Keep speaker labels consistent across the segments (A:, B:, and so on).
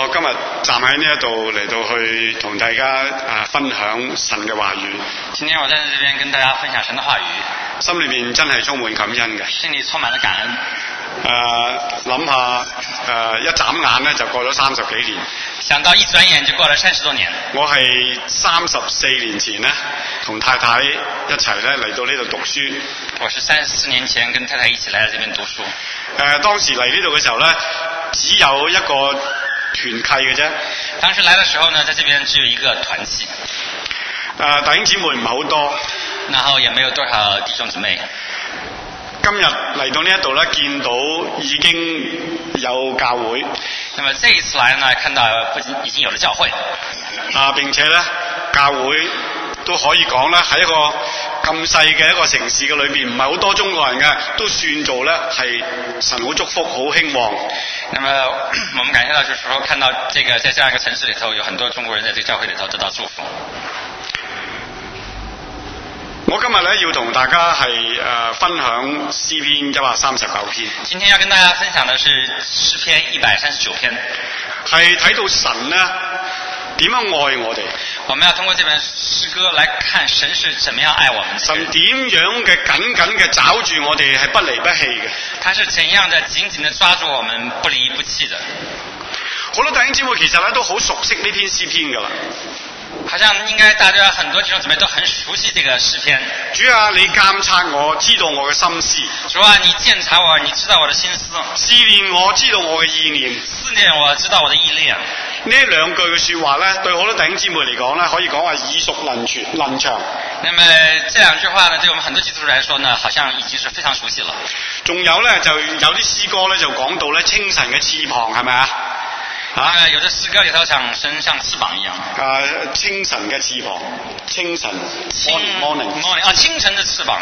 A: 我今日站喺呢一度嚟到去同大家分享神嘅話語。
B: 今天我在這邊跟大家分享神的話語，
A: 心裏面真係充滿感恩嘅。
B: 心裏充滿了感恩。
A: 諗下一眨眼咧就過咗30幾年。
B: 想到一轉眼就過了30多年。
A: 我係34年前咧同太太一齊咧嚟到呢度讀書。
B: 我是34年前跟太太一起來到這邊讀書。
A: 當時嚟呢度嘅時候咧，只有一個團契嘅啫。
B: 當時來的時候呢，在這邊只有一個團契。
A: 弟兄姊妹唔係好多，
B: 然後也沒有多少弟兄姊妹。
A: 今日嚟到呢一度咧，見到已經有教會。
B: 那麼這一次來呢，看到已經有了教會。
A: 並且咧，教會都可以講咧，喺一個咁細嘅一個城市嘅裏邊，唔係好多中國人嘅，都算做咧係神好祝福、好興旺。
B: 那麼我們感覺到，就是說看到這個在這樣一個城市裏頭，有很多中國人在這個教會裏頭得到祝福。
A: 我今日咧要同大家係分享詩篇139篇。
B: 今天要跟大家分享的是詩篇139篇，
A: 係睇到神咧點樣愛我哋。
B: 我們要通過這本詩歌來看神是怎麼樣愛我們。
A: 神點樣嘅緊緊嘅抓住我哋係不離不棄嘅。
B: 他是怎樣的緊緊的抓住我們不離不棄的。
A: 好多弟兄姊妹其實咧都好熟悉呢篇詩篇㗎啦。
B: 好像應該大家很多弟兄姊妹都很熟悉這個詩篇。
A: 主啊，你監察我，知道我嘅心思。
B: 主啊，你鑒察我，你知道我的心思。
A: 試煉我，知道我嘅意念。
B: 試煉我，知道我的意念。
A: 呢兩句嘅說話咧，對好多弟兄姊妹嚟講咧，可以講話耳熟能詳。
B: 那麼這兩句話呢，對我們很多基督徒來說呢，好像已經是非常熟悉了。
A: 仲有咧，就有啲詩歌咧就講到咧清晨嘅翅膀，係咪啊？
B: 有的詩歌裏頭像神像翅膀一樣。
A: 清晨嘅翅膀，清晨
B: morning 清晨的翅膀。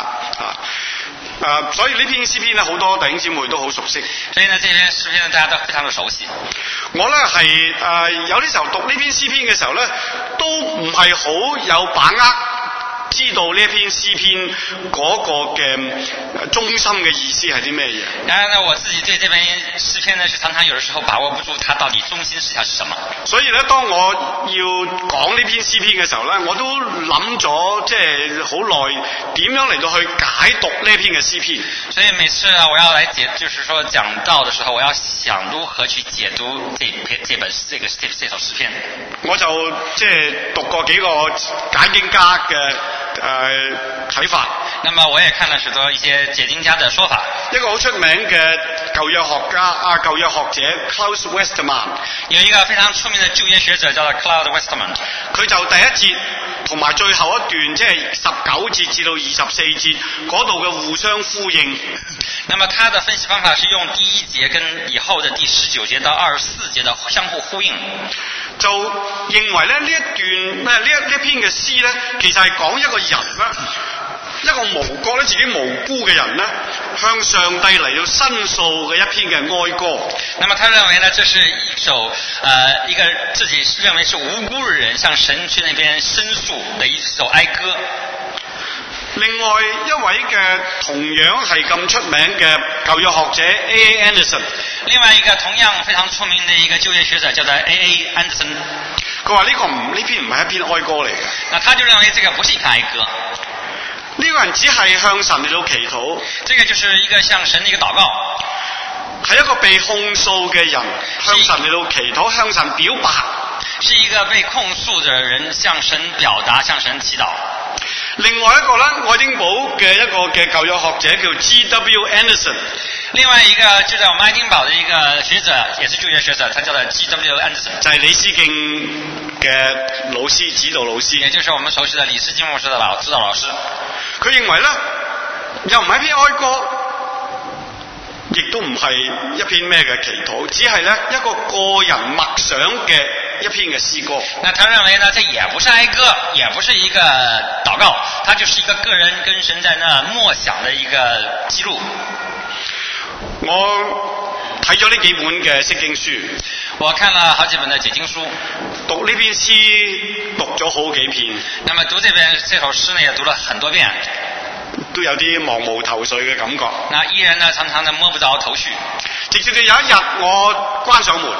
A: 所以呢篇詩篇咧，好多弟兄姊妹都好熟悉。
B: 所以呢，這篇詩篇呢，大家都非常的熟悉。
A: 我咧係有啲時候讀呢篇詩篇嘅時候咧，都唔係好有把握知道呢一篇詩篇嗰個嘅中心嘅意思係啲咩嘢。
B: 然而呢，我自己對這篇詩篇呢，是常常有的時候把握不住它到底中心思想是什麼。所以
A: 咧，當我要講呢篇詩篇嘅時候咧，我都諗咗即係好耐點樣嚟到去解讀呢篇嘅詩篇。
B: 所以每次呢，我要來就是說講道的時候，我要想如何去解讀這首詩篇。
A: 我就即係讀過幾個解經家嘅睇法。
B: 那麼我也看了許多一些解經家的說法。
A: 一個好出名嘅舊約學者 Klaus Westermann，
B: 有一個非常出名的舊約學者叫做 Klaus Westermann，
A: 佢就第一節同埋最後一段即係19節至到24節嗰度嘅互相呼應。
B: 那麼他的分析方法是用第一節跟以後的第19節到24節的相互呼應。
A: 就認為咧呢一篇嘅詩咧，其實係講一個人咧，一個無覺咧自己無辜嘅人咧，向上帝嚟到申訴嘅一篇嘅哀歌。
B: 那麼他認為呢，這是一首一個自己認為是無辜的人向神去那邊申訴的一首哀歌。
A: 另外一位嘅同樣係咁出名嘅舊約學者 A.A. Anderson，
B: 另外一個同樣非常出名的一個舊約學者叫做 A.A. Anderson，
A: 佢話呢篇唔係一篇哀歌嚟嘅。
B: 那他就認為這個不是一篇哀歌。
A: 呢個人只係向神嚟到祈禱，
B: 這個就是一個向神的一個禱告，
A: 係一個被控訴嘅人向神嚟到祈禱，向神表白，
B: 是一個被控訴的人向神表達，向神祈禱。
A: 另外一個咧，愛丁堡嘅一個嘅舊約學者叫 G.W. Anderson，
B: 另外一個就在我們愛丁堡的一個學者，也是舊約學者，他叫做 G.W. Anderson，
A: 就係李思敬嘅老師，指導老師，
B: 也就是我們熟悉的李思敬牧師的指導老師。
A: 佢認為咧，又唔係一篇哀歌，亦都唔係一篇咩嘅祈禱，只係咧一個個人默想嘅一篇嘅詩歌。
B: 那他認為呢，這也不是哀歌，也不是一個禱告，它就是一個個人跟神在那默想的一個記錄。
A: 我睇咗呢幾本嘅釋經書，
B: 我看了好幾本的解經書，
A: 讀呢篇詩讀咗好幾遍。
B: 那麼讀這首詩呢，也讀了很多遍，
A: 都有啲茫無頭緒嘅感覺。
B: 那依然呢，常常的摸不着頭緒。
A: 直至到有一日我關上門，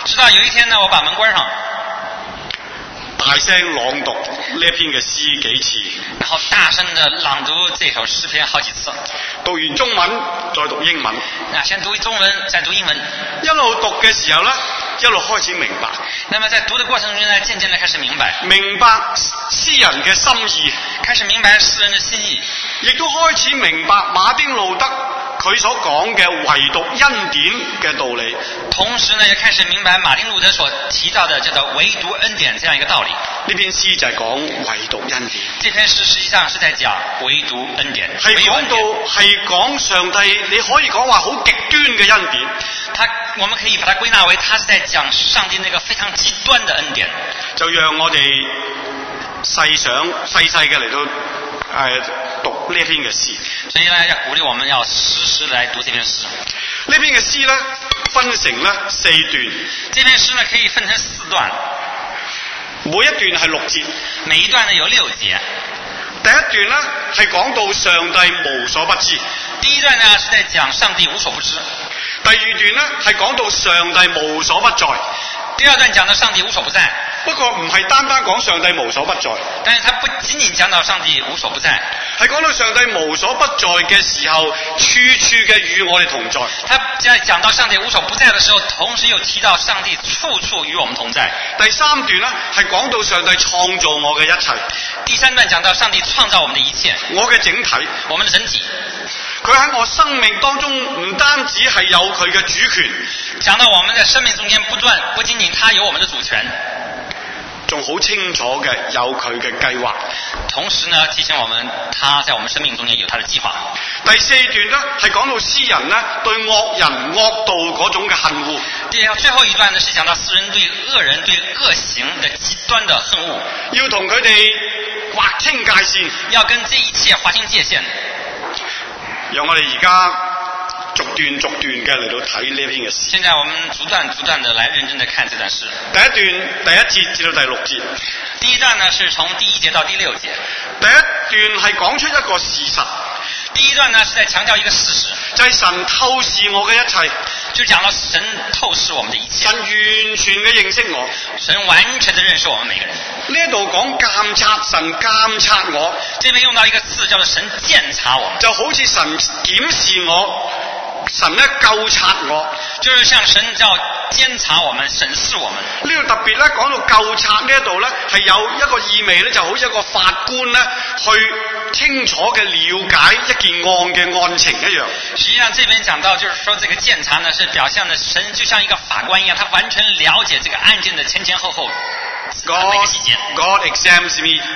B: 直到有一天呢，我把门關上，
A: 大聲朗讀呢一篇嘅詩幾次，
B: 然後大聲地朗讀這首詩篇好幾次。
A: 讀完中文再讀英文，
B: 先讀中文，再讀英文。
A: 一路讀嘅時候呢，一路開始明白。
B: 那麼在讀的過程中呢，漸漸地開始明白
A: 詩人嘅心意，
B: 開始明白詩人的心意，
A: 亦都開始明白馬丁路德佢所講嘅唯獨恩典嘅道理。
B: 同時呢，也開始明白馬丁路德所提到的叫做唯獨恩典這樣一個道理。
A: 呢篇詩就係講唯獨恩典。
B: 這篇詩實際上是在講唯獨恩典，
A: 係講上帝，你可以講話好極端嘅恩典。
B: 我們可以把它歸納為，它是在講上帝那個非常極端的恩典。
A: 就讓我哋細細嘅嚟到讀呢篇嘅詩。
B: 所以呢，要鼓勵我們要時時來讀這篇詩。
A: 呢篇嘅詩呢，分成呢4段。
B: 這篇詩呢，可以分成4段，
A: 每一段係6節，
B: 每一段呢有6節。
A: 第一段呢係講到上帝無所不知。
B: 第一段呢是在講上帝無所不知。
A: 第二段呢係講到上帝無所不在。
B: 第二段講到上帝無所不在。
A: 不過唔係單單講上帝無所不在，
B: 但是他不僅僅講到上帝無所不在，
A: 係講到上帝無所不在嘅時候，處處嘅與我哋同在。
B: 他在講到上帝無所不在的時候，同時又提到上帝處處與我們同在。
A: 第三段呢係講到上帝創造我嘅一切。
B: 第三段講到上帝創造我們的一切，
A: 我嘅整體，
B: 我們的整體。
A: 佢喺我生命當中唔單止係有佢嘅主權，
B: 講到我們在生命中間不僅僅他有我們的主權，
A: 仲好清楚嘅有佢嘅計劃。
B: 同時呢，提醒我們他在我們生命中間有他的計劃。
A: 第4段呢係講到詩人呢對惡人惡道嗰種嘅恨惡。
B: 最後一段呢是講到詩人對惡人對惡行的極端的恨惡，
A: 要同佢哋劃清界線，
B: 要跟這一切劃清界線。
A: 讓我哋而家逐段嘅嚟到睇呢篇嘅詩。
B: 現在我們逐段的來認真的看這段詩。
A: 第一段第1節至到第6節。
B: 第一段呢是從第1節到第6節。
A: 第一段係講出一個事實。
B: 第一段呢是在強調一個事實，
A: 就係神透視我嘅一切，
B: 就講到神透視我們的一切，
A: 神完全嘅認識我，
B: 神完全的認識我們每個人。
A: 呢度講監察，神監察我，
B: 這邊用到一個字叫做神監察我們，
A: 就好似神檢視我，神咧究察我，
B: 就是像神叫監察我們、審視我們。
A: 呢度特別咧講到究察呢一度咧係有一個意味咧，就好似一個法官咧去清楚嘅了解一件案嘅案情一樣。
B: 實際上這邊講到就是說這個監察呢是表現的神就像一個法官一樣，他完全了解這個案件的前前後後每個細節。
A: God examines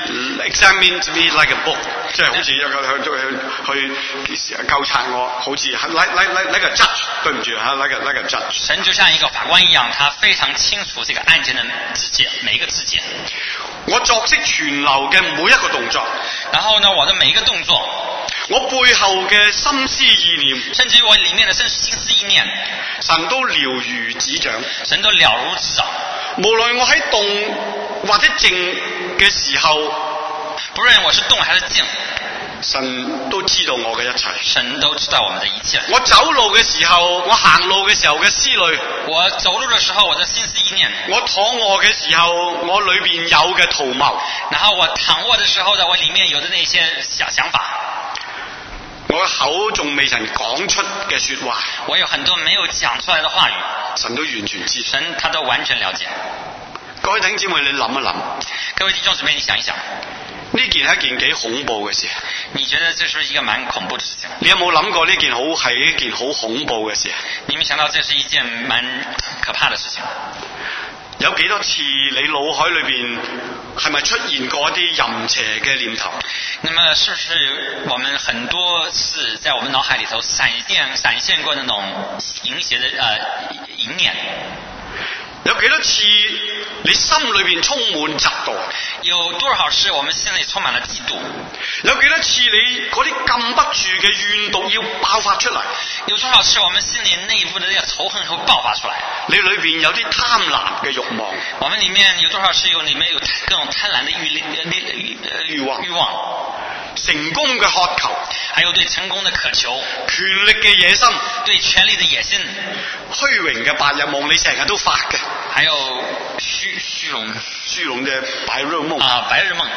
A: me like a book， 即係好似一個去究察我，好似 like a judge， 對唔住嚇 like a judge。
B: 神就像一個法官一樣，他非常清楚這個案件的字節，每一個字節。
A: 我作識存留嘅每一個動作，
B: 然後呢，我的每一個動作，
A: 我背後嘅心思意念，
B: 甚至於我裏面的心思意念，
A: 神都了如指掌，
B: 神都了如指掌。
A: 無論我喺動或者靜嘅時候，
B: 不論我是動還是靜，
A: 神都知道我嘅一切，
B: 神都知道我們的一切。
A: 我走路嘅時候，我行路嘅時候嘅思慮，
B: 我走路嘅時候我的心思意念，
A: 我躺臥嘅時候我裏邊有嘅圖謀，
B: 然後我躺臥嘅時候呢，我裏面有的那些想法，
A: 我口仲未曾講出嘅說話，
B: 我有很多沒有講出來的話語，
A: 神都完全知，
B: 神他都完全了解。
A: 各位弟兄姊妹，你諗一諗，
B: 各位弟兄姊妹，你想一想，
A: 呢件係一件幾恐怖嘅事。
B: 你覺得這是一個蠻恐怖的事情？
A: 你有冇諗過呢件係一件好恐怖嘅事？
B: 你沒想到這是一件蠻可怕的事情？
A: 有幾多次你腦海裏邊係咪出現過一啲淫邪嘅念頭？
B: 那麼是不是我們很多次在我們腦海裏頭閃現過那種淫邪的淫念？
A: 有幾多次你心裏邊充滿嫉妒？
B: 有多少次我們心裏充滿了嫉妒？
A: 有幾多次你嗰啲禁不住嘅怨毒要爆發出嚟？
B: 有多少次我們心裏內部的那個仇恨會爆發出來？
A: 你裏邊有啲貪婪嘅慾望？
B: 我們裏面有多少次裏面有各種貪婪的欲望？
A: 成功嘅渴求，
B: 还有對成功的渴求，
A: 權力嘅野心，
B: 對權力的野心，
A: 虛榮嘅白日夢，你成日都發嘅，
B: 還有虛榮
A: 嘅白日夢
B: 啊，白日夢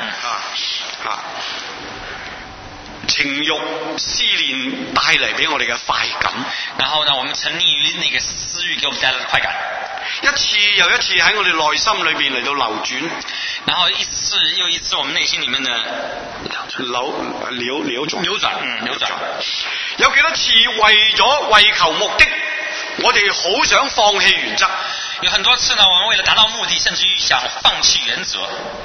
A: 情慾思念帶嚟俾我哋嘅快感，
B: 然後呢，我們沉溺於那個私慾給我們帶來的快感，
A: 一次又一次喺我哋內心裏邊嚟到流轉，
B: 然後一次又一次我們內心裡面的
A: 扭轉，有幾多次為求目的，我哋好想放棄原則，
B: 有很多次呢，我們為了達到目的，甚至於想放棄原則。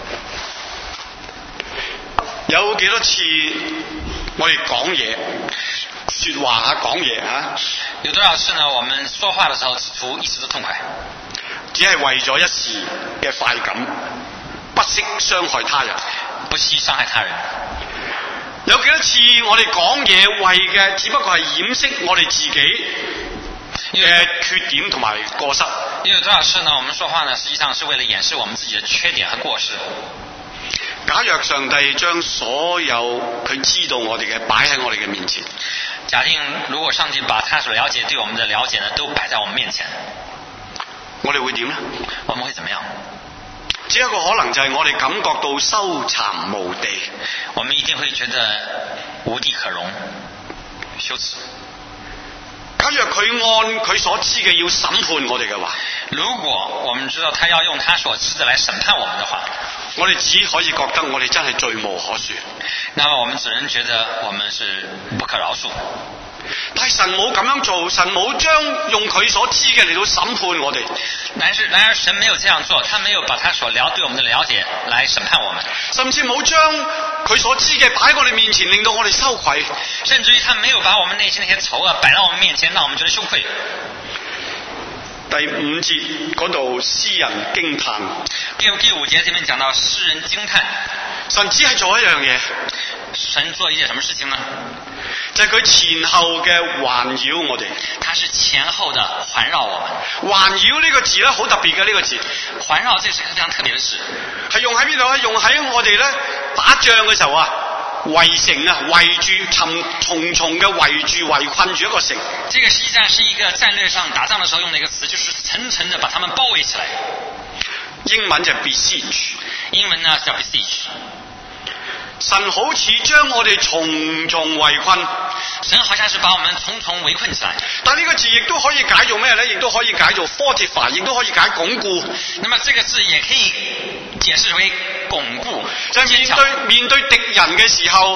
A: 有幾多次我哋講嘢說話講嘢
B: 有多少次呢？我們說話的時候只圖一時的痛快，
A: 只係為咗一時嘅快感，不惜傷害他人，
B: 不惜傷害他人。
A: 有幾多次我哋講嘢為嘅只不過係掩飾我哋自己嘅缺點同埋過失？
B: 又有多少次呢？我們說話呢，實際上是為了掩飾我們自己的缺點和過失。
A: 假若上帝將所有佢知道我哋嘅擺喺我哋嘅面前，
B: 假定如果上帝把他所了解對我們的了解呢，都擺在我們面前，
A: 我哋會點呢？
B: 我們會怎麼樣？
A: 只有一個可能就係我哋感覺到羞慚無地，
B: 我們一定會覺得無地可容，羞恥。
A: 假若佢按佢所知嘅要審判我哋嘅話，
B: 如果我們知道他要用他所知的來審判我們的話，
A: 我哋只可以覺得我哋真係罪無可恕。
B: 那麼我們只能覺得我們是不可饒恕。
A: 但係神冇咁樣做，神冇將用佢所知嘅嚟到審判我哋。
B: 然而神沒有這樣做，他沒有把他所對我們的了解來審判我們，
A: 甚至冇將佢所知嘅擺喺我哋面前，令到我哋羞愧。
B: 甚至於他沒有把我們內心那些醜惡擺到我們面前，讓我們覺得羞愧。
A: 第5節嗰度詩人驚嘆，
B: 第5節這邊講到詩人驚嘆，
A: 神只係做一樣嘢，
B: 神做一件什麼事情呢？
A: 就係佢前後嘅環繞我哋。
B: 他是前後的環繞我們。
A: 環繞呢個字咧好特別嘅，呢個字
B: 環繞，這是非常特別的事，
A: 係用喺邊度？係用喺我哋咧打仗嘅時候啊，圍城啊，圍住重重嘅圍困住一個城。
B: 這個實際上是一個戰略上打仗的時候用的一個詞，就是層層的把他們包圍起來。
A: 英文就 besiege，
B: 英文呢叫 besiege。
A: 神好似將我哋重重圍困，
B: 神好像是把我們重重圍困起來。
A: 但呢個字亦都可以解做咩呢？亦都可以解做 fortify， 亦都可以解鞏固。
B: 那麼這個字也可以解釋為鞏固，
A: 就係面對敵人嘅時候，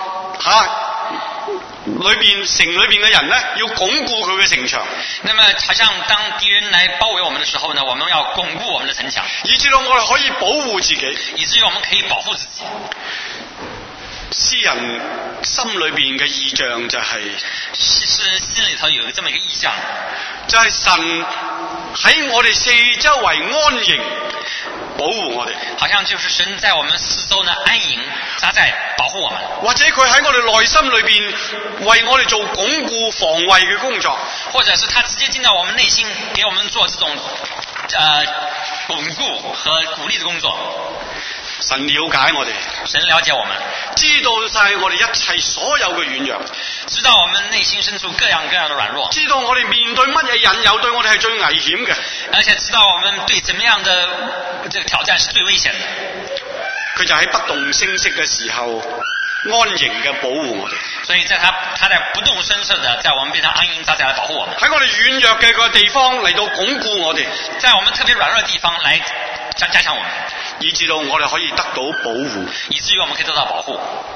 A: 城裏邊嘅人呢，要鞏固佢嘅城牆。
B: 那麼好像當敵人來包圍我們的時候呢，我們要鞏固我們的城牆，
A: 以至到我哋可以保護自己，
B: 以至於我們可以保護自己。
A: 詩人心裏邊嘅意象就係，
B: 詩人心裏頭有這麼一個意象，
A: 就係神喺我哋四周圍安營，保護我哋。
B: 好像就是神在我們四周呢安營扎寨，保護我們。或者
A: 佢喺我哋內心裏邊為我哋做鞏固防衛嘅工作，
B: 或者是他直接進到我們內心，給我們做這種鞏固和鼓勵的工作。
A: 神了解我哋，
B: 神了解我們，
A: 知道晒我哋一切所有嘅軟弱，
B: 知道我們內心深處各樣各樣的軟弱，
A: 知道我哋面對乜嘢引誘對我哋係最危險嘅，
B: 而且知道我們對怎麼樣的這個挑戰是最危險的。
A: 佢就喺不動聲色嘅時候安營嘅保護我哋，
B: 所以他在不動聲色的在我們邊上安營扎寨來保護我們，
A: 喺我哋軟弱嘅個地方嚟到鞏固我哋，
B: 在我們特別軟弱的地方來加強我們，
A: 以至到我哋可以得到保護，
B: 以至於我們可以得到保護。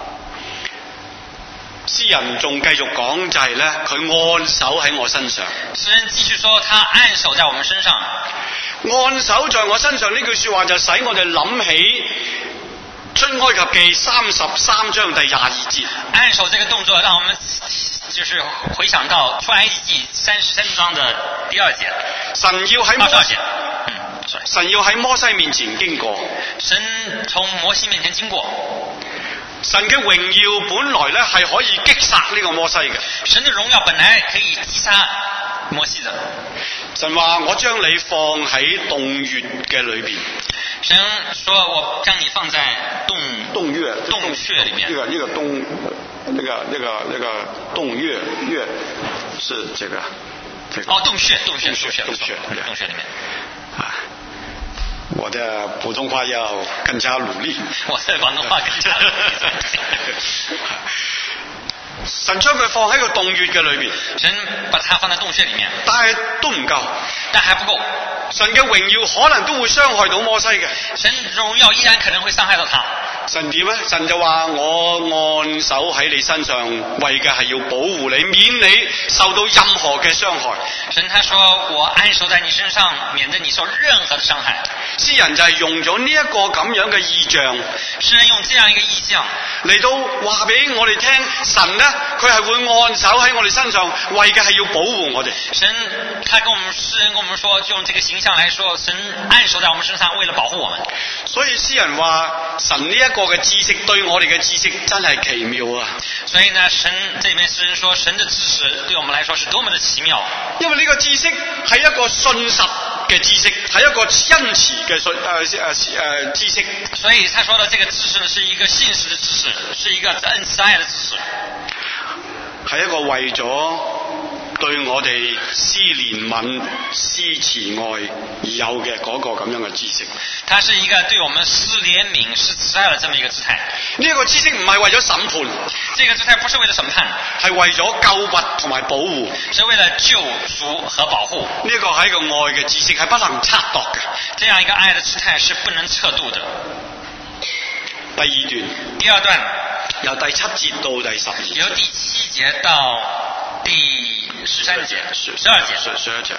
A: 詩人仲繼續講就係咧，佢按手喺我身上。
B: 詩人繼續說，他按手在我們身上。
A: 按手在我身上呢句說話就使我哋諗起出埃及記33章第22節。
B: 按手這個動作讓我們就是回想到出埃及記33章的第2節。
A: 神要喺摩西面前經過，
B: 神從摩西面前經過。
A: 神嘅榮耀本來咧係可以擊殺呢個摩西嘅，
B: 神嘅榮耀本來可以擊殺摩西的。
A: 神話我將你放喺洞穴嘅裏邊，
B: 神說我將你放在洞
A: 洞穴，
B: 洞穴里面，
A: 那个洞，那个洞穴是这个。
B: 哦，洞穴里面。
A: 啊，我的普通话要更加努力。
B: 我的廣東話更加努力。
A: 神將佢放喺個洞穴嘅裏邊，
B: 神把它放在洞穴裡面，
A: 但係都唔夠，
B: 但還不夠。
A: 神嘅榮耀可能都會傷害到摩西嘅。
B: 神榮耀依然可能會傷害到他。
A: 神點咧？神就話：我按手喺你身上，為嘅係要保護你，免你受到任何嘅傷害。
B: 神他說：我按手在你身上，免得你受任何的傷害。
A: 詩人就係用咗呢一個咁樣嘅意象，
B: 詩人用這樣一個意象
A: 嚟到話俾我哋聽，神呢，佢係會按手喺我哋身上，為嘅係要保護我哋。
B: 神他跟我們詩人跟我們說，就用這個形象來說，神按手在我們身上，為了保護我們。
A: 所以詩人話：神呢一個嘅知識對我哋嘅知識真係奇妙啊！
B: 所以呢，神這邊詩人說，神的知識對我們來說是多麼的奇妙。
A: 因為呢個知識係一個信實嘅知識，係一個恩慈嘅知識。
B: 所以他說的這個知識呢，是一個信實的知識，是一個恩慈愛的知識，
A: 係一個為咗對我哋施憐憫、施慈愛而有嘅嗰個咁樣嘅知識。
B: 它是一個對我們施憐憫、施慈愛的這麼一個姿態。
A: 呢一個知識唔係為咗審判，
B: 這個姿態不是為了審判，
A: 係為咗救拔同埋保護，
B: 是為了救贖和保護。
A: 呢個係一個愛嘅知識，係不能測度嘅。
B: 這樣一個愛的姿態是不能測度的。
A: 第二段，由第7節到第12節，
B: 由第7節到第13節，12節，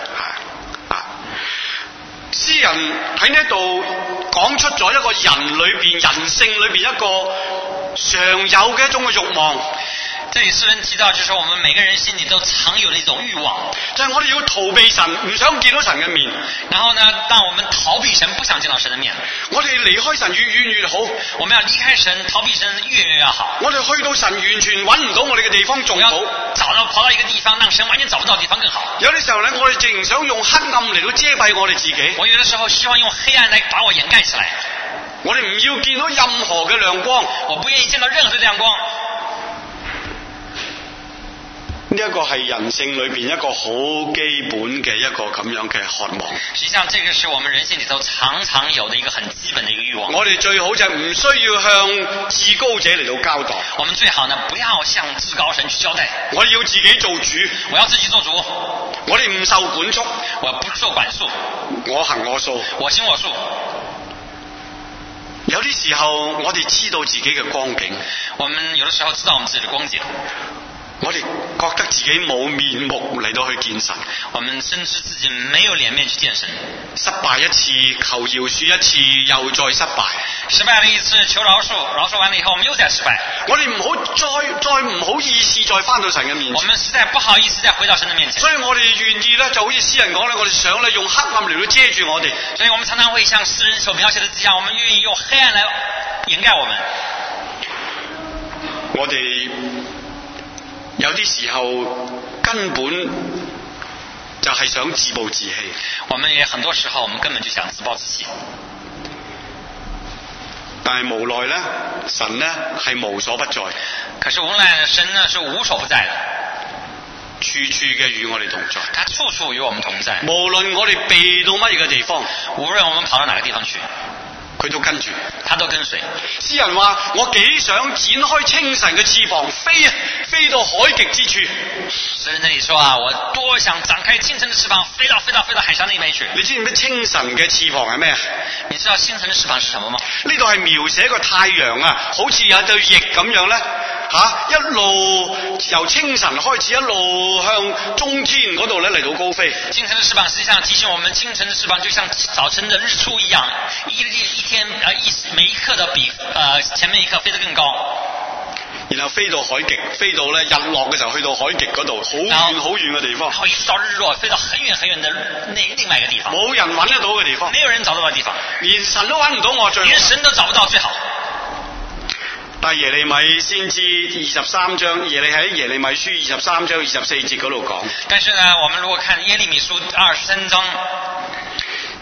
A: 詩人喺呢度講出咗一個人性裏邊一個常有嘅一種嘅慾望。
B: 這裡詩人提到，就是說我們每個人心裡都常有的一種慾望，
A: 就係我哋要逃避神，唔想見到神嘅面。
B: 然後呢，當我們逃避神，不想見到神的面，
A: 我哋離開神越遠越好。
B: 我們要離開神，逃避神越遠越好。
A: 我哋去到神完全揾唔到我哋嘅地方仲好，
B: 跑到一個地方，讓神完全找不到地方更好。
A: 有啲時候呢，我哋淨想用黑暗嚟到遮蔽我哋自己。
B: 我有的時候希望用黑暗來把我掩蓋起來。
A: 我哋唔要見到任何嘅亮光，
B: 我不願意見到任何的亮光。
A: 呢一個係人性裏邊一個好基本嘅一個咁樣嘅渴望。
B: 實際上，這個是我們人性裡頭常常有的一個很基本的一個慾望。
A: 我哋最好就係唔需要向至高者嚟到交代。
B: 我們最好呢，不要向至高神去交代。
A: 我要自己做主，
B: 我要自己做主。
A: 我哋唔受管束，
B: 我不受管束。
A: 我行我素，
B: 我行我素。
A: 有啲時候，我哋知道自己嘅光景。
B: 我們有的時候知道我們自己的光景。
A: 我哋覺得自己冇面目嚟到去見神，
B: 我們深知自己沒有臉面去見神。
A: 失敗一次，求饒恕一次，又再失敗。
B: 失敗了一次，求饒恕，饒恕完了以後，我們又再失敗。
A: 我哋唔好再唔好意思再翻到神嘅面前。
B: 我們實在不好意思再回到神的面前。
A: 所以我哋願意咧，就好似詩人講咧，我哋想咧用黑暗嚟到遮住我哋。
B: 所以我們常常會像詩人所描寫的這樣，我們願意用黑暗來掩蓋我們。
A: 我哋有啲時候根本就係想自暴自棄。
B: 我們也很多時候，我們根本就想自暴自棄。
A: 但係無奈呢，神呢係無所不在。
B: 可是無奈神呢是無所不在的，
A: 處處嘅與我哋同在。
B: 他處處與我們同在。
A: 無論我哋避到乜嘢嘅地方，
B: 無論我們跑到哪個地方去，
A: 佢都跟住，
B: 他都跟隨。
A: 詩人話：我幾想展開清晨嘅翅膀，飛到海極之處。
B: 詩人那裡說啊，我多想展開清晨的翅膀，飛到海上那邊去。
A: 你知唔知清晨嘅翅膀係咩啊？
B: 你知道清晨的翅膀是什麼嗎？
A: 呢度係描寫個太陽啊，好似有對翼咁樣咧，一路由清晨開始，一路向中天嗰度咧嚟到高飛。
B: 清晨的翅膀實際上提醒我們，清晨的翅膀就像早晨的日出一樣，一天每一刻的比前面一刻飛得更高。
A: 然後飛到海極，飛到咧日落嘅時候去到海極嗰度，好遠好遠嘅地方。
B: 然後一直到日落，飛到很遠很遠的另外一個地方。
A: 冇人揾得到嘅地方，
B: 沒有人找得到的地方，
A: 連神都揾唔到我最好，
B: 連神都找不到最好。
A: 但耶利米先知23章，喺耶利米書23章24節嗰度講。
B: 但是呢，我們如果看耶利米書23章，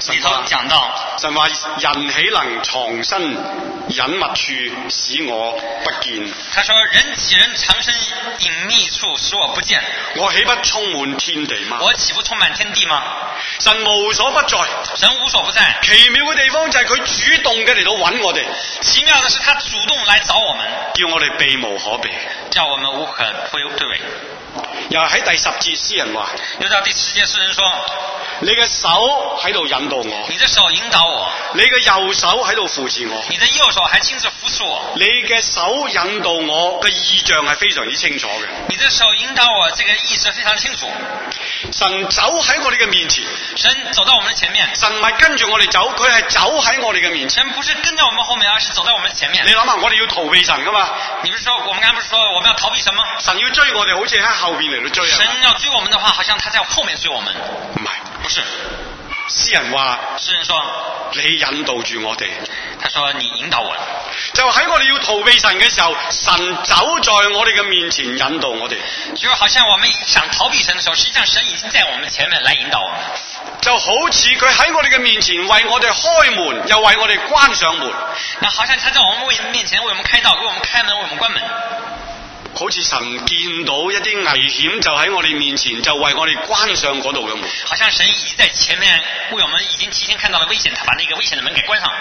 B: 里頭講到，
A: 神話人豈能藏身隱密處，使我不見？
B: 他說人豈能藏身隱秘處，使我不見？
A: 我豈不充滿天地嗎？
B: 我豈不充滿天地嗎？
A: 神無所不在，
B: 神無所不在。
A: 奇妙嘅地方就係佢主動嘅嚟到揾我哋。
B: 奇妙的是他主動來找我們，
A: 叫我哋避無可避，
B: 叫我們無可推諉。
A: 又喺第10節詩人話，
B: 又到第10節詩人說，
A: 你嘅手喺度引導我，
B: 你的手引導我，
A: 你嘅右手喺度扶持我，
B: 你的右手還親自扶持我，
A: 你嘅手引導我嘅意象係非常之清楚嘅。
B: 你的手引導我，這個意思非常清楚。
A: 神走喺我哋嘅面前，
B: 神走到我們的前面，
A: 神唔係跟住我哋走，佢係走喺我哋嘅面前。
B: 神不是跟在我們後面，而是走在我們的前面。
A: 你諗下，我哋要逃避神噶嘛？
B: 你不是說我們剛才不是說我們要逃避什麼？
A: 神要追我哋，好似喺後邊嚟到追啊！
B: 神要追我們的話，好像他在後面追我們。
A: 唔係，
B: 不是。
A: 詩人話，
B: 詩人說，
A: 你引導住我哋。
B: 他說你引導我。
A: 就喺我哋要逃避神嘅時候，神走在我哋嘅面前引導我哋。
B: 就好像我們想逃避神的時候，實際上神已經在我們前面來引導我們。
A: 就好似佢喺我哋嘅面前為我哋開門，又為我哋關上門。
B: 那好像他在我們面前為我們開道，為我們開門，為我們關門。
A: 好似神見到一啲危險就喺我哋面前，就為我哋關上嗰度嘅門。
B: 好像神已經在前面為我們已經提前看到了危險，他把那個危險的門給關上。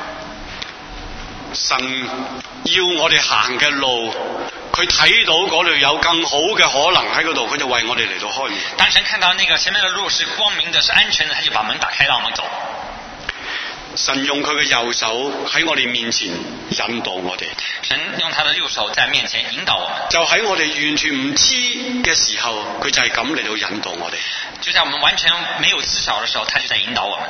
A: 神要我哋行嘅路，佢睇到嗰度有更好嘅可能喺嗰度，佢就為我哋嚟到開門。
B: 當神看到那個前面的路是光明的，是安全的，他就把門打開讓我們走。
A: 神用佢嘅右手喺我哋面前引導我哋。
B: 神用他的右手在面前引導我們。
A: 就喺我哋完全唔知嘅時候，佢就係咁嚟到引導我哋。
B: 就在我們完全沒有知曉的時候，他就在引導我們。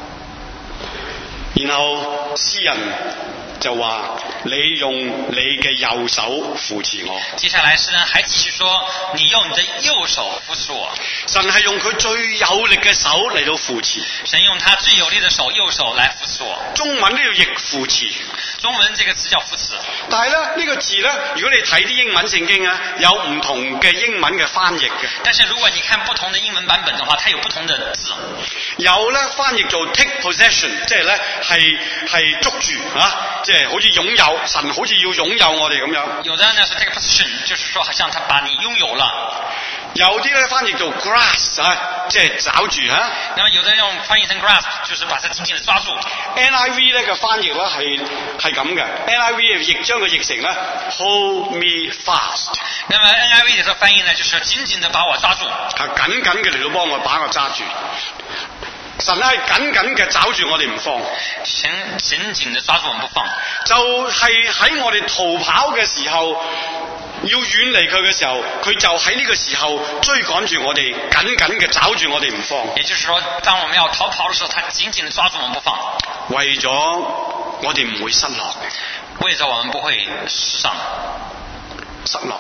A: 然後詩人就話，你用你嘅右手扶持我。
B: 接下來詩人還繼續說，你用你的右手扶持我。
A: 神係用佢最有力嘅手嚟到扶持。
B: 神用他最有力的手，右手來扶持我。
A: 中文呢度譯扶持。
B: 中文這個詞叫扶持。
A: 但係咧呢個字咧，如果你睇啲英文聖經啊，有唔同嘅英文嘅翻譯嘅。
B: 但是如果你看不同的英文版本的話，它有不同的字。
A: 有咧翻譯做 take possession， 即係咧係捉住啊，即係好似擁有，神好似要擁有我哋咁樣。
B: 有的呢是 take possession， 就是說好像他把你擁有了。
A: 有啲咧翻譯做 grasp 啊，即係抓住啊。
B: 那麼有的用翻譯成 grasp， 就是把它緊緊地抓住。
A: NIV 咧嘅翻譯咧係咁嘅 ，NIV 亦將佢譯成咧 hold me fast。
B: 那麼 NIV 嘅翻譯呢，就是緊緊地把我抓住。
A: 係緊緊嘅嚟到幫我把我揸住。神咧係緊緊嘅抓住我哋唔放。
B: 神緊緊地抓住我們不放。
A: 就係喺我哋逃跑嘅時候。要遠離佢嘅時候，佢就喺呢個時候追趕住我哋，緊緊嘅抓住我哋唔放。
B: 也就是說，當我們要逃跑的時候，他緊緊地抓住我們不放，
A: 為咗我哋唔會失落，
B: 為咗我們不會失喪、
A: 失落。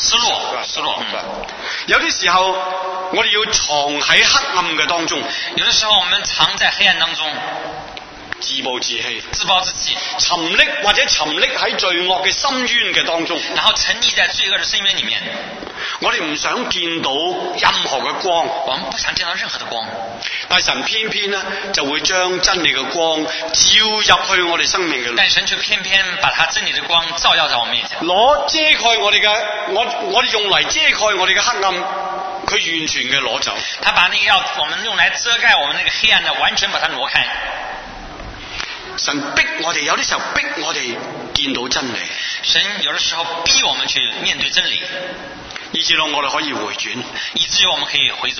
A: 有啲時候，我哋要藏喺黑暗嘅當中。
B: 有的時候，我們藏在黑暗當中。
A: 自暴自棄，
B: 自暴自棄，
A: 沉溺喺罪惡嘅深淵嘅當中，
B: 然後沉溺在罪惡嘅深淵裏面。
A: 我哋唔想見到任何嘅光，
B: 我們不想見到任何的光，
A: 但神偏偏呢就會將真理嘅光照入去我哋生命嘅裏。
B: 但神卻偏偏把他真理的光照耀在我們面前，
A: 攞遮蓋我哋嘅我哋用嚟遮蓋我哋嘅黑暗，佢完全嘅攞走。
B: 他把那個要我們用來遮蓋我們那個黑暗的，完全把它挪開。
A: 神逼我哋，有啲時候逼我哋見到真理。
B: 神有的時候逼我們去面對真理，
A: 以至到我哋可以回轉，
B: 以至於我們可以回轉。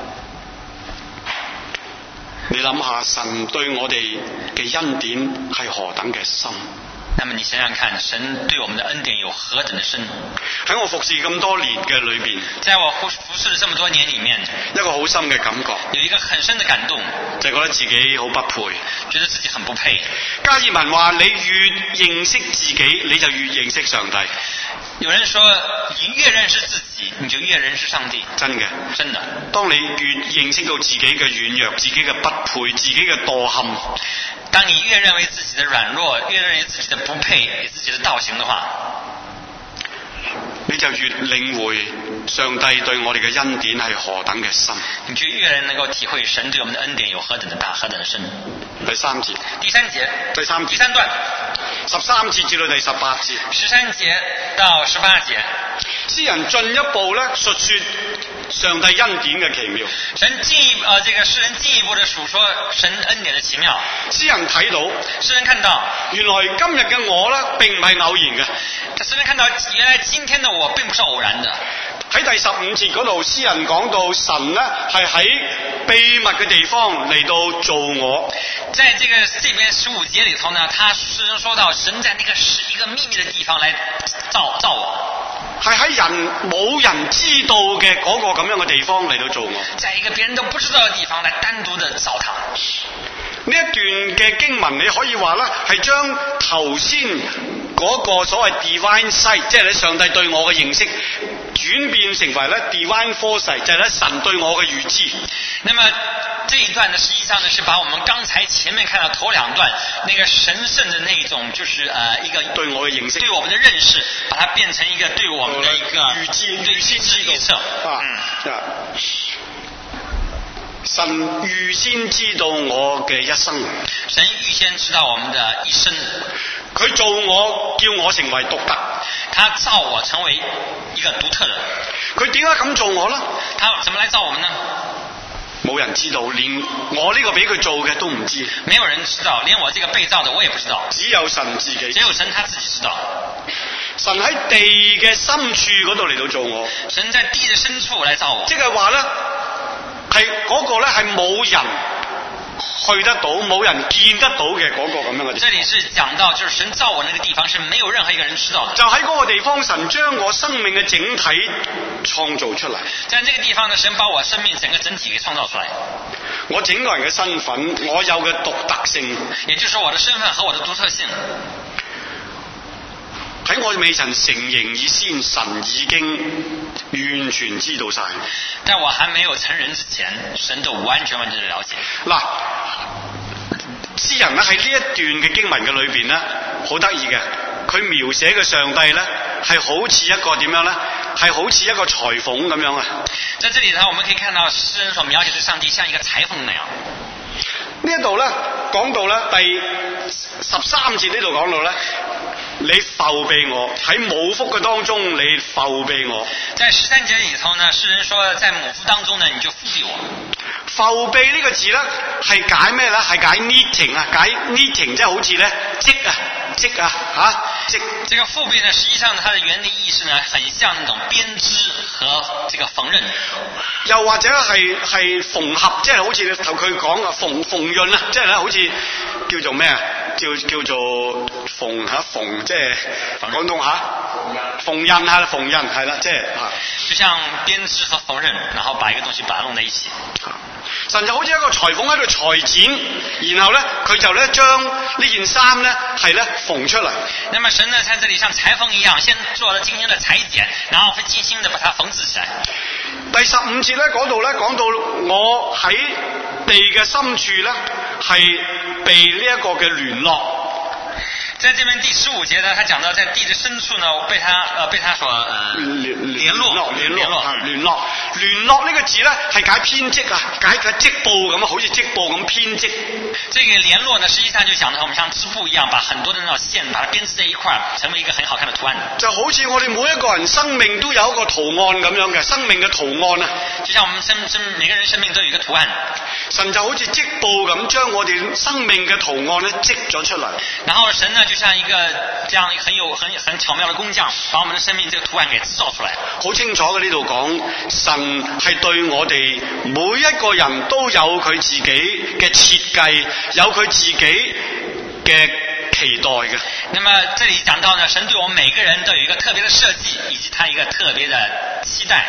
A: 你諗下，神對我哋嘅恩典係何等嘅深？
B: 那麼你想想看，神對我們的恩典有何等的深？
A: 喺我服侍咁多年嘅裏邊，
B: 在我服侍了這麼多年裏面，
A: 一個好深嘅感覺，
B: 有一個很深的感動，
A: 就係覺得自己好不配，
B: 覺得自己很不配。
A: 加爾文話：你越認識自己，你就越認識上帝。
B: 有人說，你越認識自己，你就越認識上帝。
A: 真嘅，
B: 真的。
A: 當你越認識到自己嘅軟弱、自己嘅不配、自己嘅墮陷，
B: 當你越認為自己的軟弱，越認為自己的不配，自己的倒行的話，
A: 你就越領會上帝對我哋嘅恩典係何等嘅深。
B: 你就越能夠體會神對我們的恩典有何等的大，何等的深。
A: 第三節，
B: 第三節，第三段
A: 13節至到第18節
B: ，13節到18節，
A: 詩人進一步咧述說上帝恩典嘅奇妙。
B: 這個詩人進一步的述說神恩典的奇妙。
A: 詩人睇到，
B: 詩人看到，
A: 原來今日嘅我咧並唔係偶然嘅。
B: 詩人看到，原來今天的我並不是偶然的。
A: 喺第15節嗰度，詩人講到神咧係喺秘密嘅地方嚟到做我。
B: 在這邊15節裏頭呢，詩人說到神在那個一個秘密的地方來造我，
A: 係喺人冇人知道嘅嗰個咁樣嘅地方嚟到做我，
B: 在一個別人都不知道嘅地方來單獨的造他。
A: 呢一段嘅經文你可以話啦，係將頭先嗰個所謂 divine sight， 即係咧上帝對我嘅認識，轉變成為咧 divine foresight， 就係咧神對我嘅預知。
B: 那麼這一段呢，實際上呢是把我們剛才前面看到頭兩段那個神聖的那種，就是一個
A: 對我嘅認識，
B: 對我們的認識，把它變成一個對我們的一個
A: 預知、預測。神預先知道我嘅一生，
B: 神預先知道我們的一生。
A: 佢做我，叫我成為獨特，
B: 他造我成為一個獨特的。
A: 佢點解咁做我呢？
B: 他怎麼來造我們呢？
A: 冇人知道，連我呢個俾佢做嘅都唔知。
B: 沒有人知道，連我這個被造的我也不知道。
A: 只有神自己，
B: 只有神他自己知道。
A: 神喺地嘅深處嗰度嚟到做我，
B: 神在地嘅深處來造我。
A: 即係話咧，係嗰個咧係冇人去得到，冇人見得到嘅嗰個咁樣嘅地方。
B: 這裡是講到，就是神造我那個地方是沒有任何一個人知道的。
A: 就喺嗰個地方，神將我生命嘅整體創造出嚟。
B: 在這個地方呢，神把我生命整體給創造出來。
A: 我整個人嘅身份，我有嘅獨特性，
B: 也就是我的身份和我的獨特性。
A: 喺我未曾成形以前，神已經完全知道晒。
B: 在我還沒有成人之前，神都完全的了解。
A: 嗱，詩人咧喺呢一段嘅經文嘅裏邊咧，好得意嘅，佢描寫嘅上帝咧係好似一個點樣咧？係好似一個裁縫咁樣啊！
B: 在這裡呢，我們可以看到詩人所描寫的上帝像一個裁縫那樣。
A: 呢一度咧講到咧第13節呢度講到咧，你覆庇我，喺母腹嘅當中，你覆庇我。
B: 在13節裡頭呢，詩人說在母腹當中呢，你就覆庇我。
A: 覆庇呢個字咧係解咩咧？係解 knitting 啊，解 knitting 即係好似咧織啊嚇織。
B: 這個覆庇呢，實際上它的原理意思呢，很像那種編織和這個縫紉。
A: 又或者係縫合，即係好似頭佢講啊縫紉啊，即係咧好似叫做咩啊？叫做縫，即係廣東話縫紉係啦，即係
B: 就像編織和縫紉，然後把一個東西把它弄在一起。
A: 神就好似一個裁縫喺度裁剪，然後咧佢就咧將呢件衫咧係咧縫出嚟。
B: 那麼神呢，在這裡像裁縫一樣，先做了精心的裁剪，然後精心的把它縫製起來。
A: 第15節咧嗰度咧講到我喺地嘅深處咧係被呢一個嘅聯絡。
B: 在這邊第15節呢，他講到在地的深處呢，被他所聯絡呢個字咧係解編織啊，解織布咁啊，好似織布咁編織。這個聯絡呢，實際上就講到我們像織布一樣，把很多的那種線把它編織在一塊，成為一個很好看的圖案。
A: 就好似我哋每一個人生命都有一個圖案咁樣嘅，生命嘅圖案啊。
B: 就像我們每個人生命都有一個圖案。
A: 神就好似織布咁，將我哋生命嘅圖案咧織咗出嚟。
B: 然後神呢，就像一個這樣很巧妙的工匠，把我們的生命這個圖案給製造出來。
A: 好清楚嘅呢度講，神係對我哋每一個人都有佢自己嘅設計，有佢自己嘅期待嘅。
B: 那麼這裡講到呢，神對我們每個人都有一個特別的設計，以及他一個特別的期待。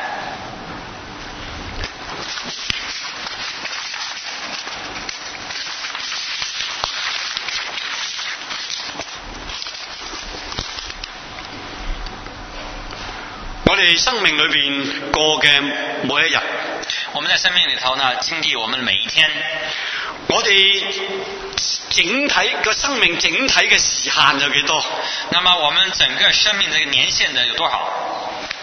A: 我哋生命裏邊過嘅每一日，
B: 我們在生命裏頭呢，經歷我們每一天。
A: 我哋整體個生命整體嘅時限有幾多？
B: 那麼我們整個生命這個年限的有多少？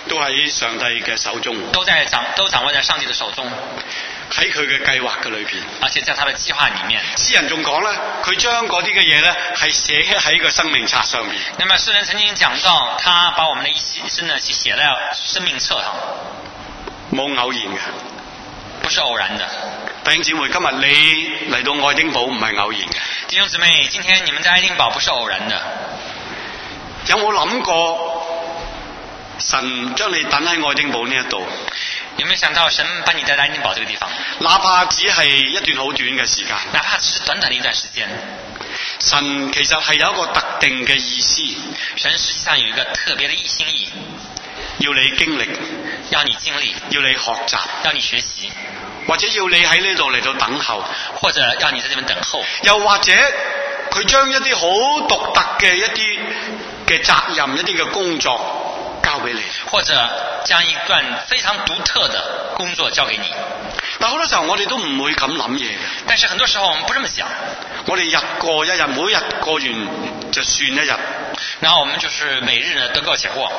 A: 都喺上帝嘅手中，
B: 都掌握在上帝的手中，
A: 喺佢嘅計劃嘅裏邊，
B: 而且在他的計劃裡面。
A: 詩人仲講咧，佢將嗰啲嘅嘢咧係寫喺個生命冊上面。
B: 那麼詩人曾經講到，他把我們的一生呢寫在生命冊上，
A: 冇偶然嘅，
B: 不是偶然的。
A: 弟兄姊妹，今日你嚟到愛丁堡唔係偶然嘅。
B: 弟兄姊妹，今天你們在愛丁堡不是偶然的。
A: 有冇諗過神將你等喺愛丁堡呢一度？
B: 有沒有想到神把你帶在愛丁堡這個地方？
A: 哪怕只係一段好短嘅時間，
B: 哪怕只是短短的一段時間，
A: 神其實係有一個特定嘅意思。
B: 神實際上有一個特別的心意，
A: 要你經歷，
B: 要你經歷，
A: 要你學習，
B: 要你學習，
A: 或者要你喺呢度嚟到等候，
B: 或者要你在這邊等候，
A: 又或者佢將一啲好獨特嘅一啲嘅責任、一啲嘅工作交俾你，
B: 或者將一段非常獨特的工作交給你。
A: 但好多時候我哋都唔會咁諗嘢嘅。
B: 但是很多時候我們不這麼想，
A: 我哋日過一日，每日過完就算一日，
B: 然後我們就是每日呢得過且過。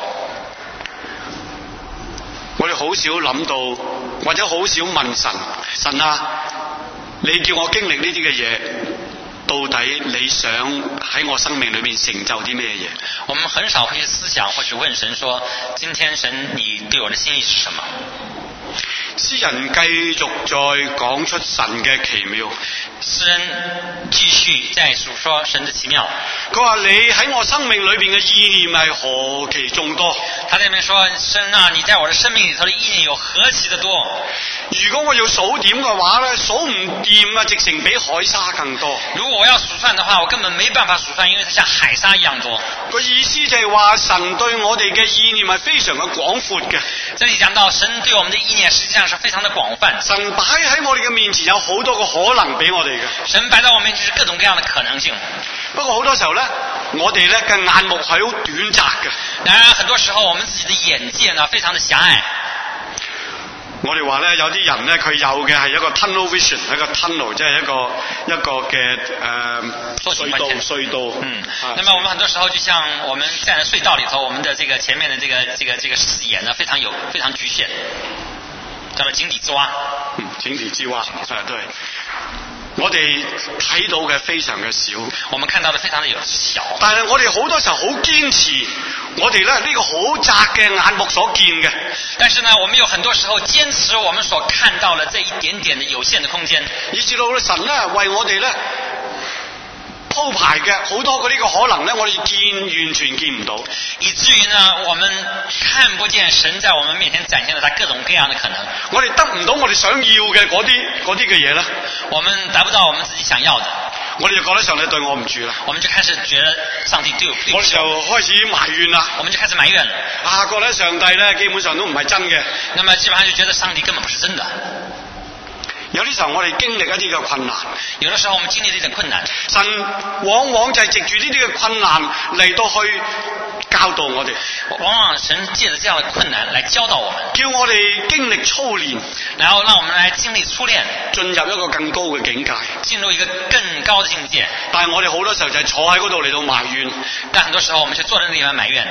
A: 我哋好少諗到，或者好少問神，神啊，你叫我經歷呢啲嘅嘢，到底你想喺我生命裏面成就啲咩嘢？
B: 我們很少會去思想或者問神說，今天神你對我的心意是什麼？
A: 詩人繼續再講出神嘅奇妙，
B: 詩人繼續再述說神的奇妙。
A: 佢話你喺我生命裏邊嘅意念係何其眾多。
B: 他在那邊說，神啊，你在我的生命裏頭的意念有何其的多。
A: 如果我要數點嘅話咧，數唔掂啊，直情比海沙更多。
B: 如果我要數算的話，我根本沒辦法數算，因為它像海沙一樣多。
A: 個意思就係話神對我哋嘅意念係非常嘅廣闊嘅。
B: 這裡講到神對我們的意念實際上是非常的廣泛。
A: 神擺喺我哋嘅面前有好多個可能俾我哋嘅。
B: 神擺到我們面前是各種各樣的可能性。
A: 不過好多時候咧，我哋咧嘅眼目係好短窄嘅。
B: 當然，很多時候我們自己的眼界呢非常的狹隘。
A: 我哋話咧，有啲人咧，佢有嘅係一個 tunnel vision， 一個 tunnel， 即係一個嘅隧道。
B: 那麼我們很多時候就像我們站在隧道裡頭，我們的這個前面的這個視野呢非常局限，叫做井底之蛙。
A: 井底之蛙，對。我哋睇到嘅非常嘅少，
B: 我們看到的非常的小。
A: 但係我哋好多時候好堅持，我哋咧呢個好窄嘅眼目所見嘅。
B: 但是呢，我們有很多時候堅持我們所看到的這一點點的有限的空間，
A: 以至到神咧為我哋咧鋪排嘅好多呢個可能咧，我哋完全見唔到，
B: 以至於呢，我們看不見神在我們面前展現了他各種各樣的可能。我哋
A: 得唔到我哋想要嘅嗰啲嘅嘢咧，
B: 我們達不到我們自己想要的，
A: 我哋就覺得上帝對我唔住啦。
B: 我們就開始覺得上帝對我不住，
A: 我就開始埋怨啦。
B: 我們就開始埋怨了。
A: 覺得上帝咧基本上都唔係真嘅。
B: 那麼基本上就覺得上帝根本不是真的。
A: 有啲時候我哋經歷一啲嘅困難，
B: 有的時候我們經歷一點困難，
A: 神往往就係藉住呢啲嘅困難嚟到去教導我哋。
B: 往往神借着這樣的困難來教導我們，
A: 叫我哋經歷操練，
B: 然後讓我們來經歷初練，
A: 進入一個更高嘅境界，
B: 進入一個更高的境界。
A: 但係我哋好多時候就係坐喺嗰度嚟到埋怨，
B: 但很多時候我們卻坐在那地方埋怨。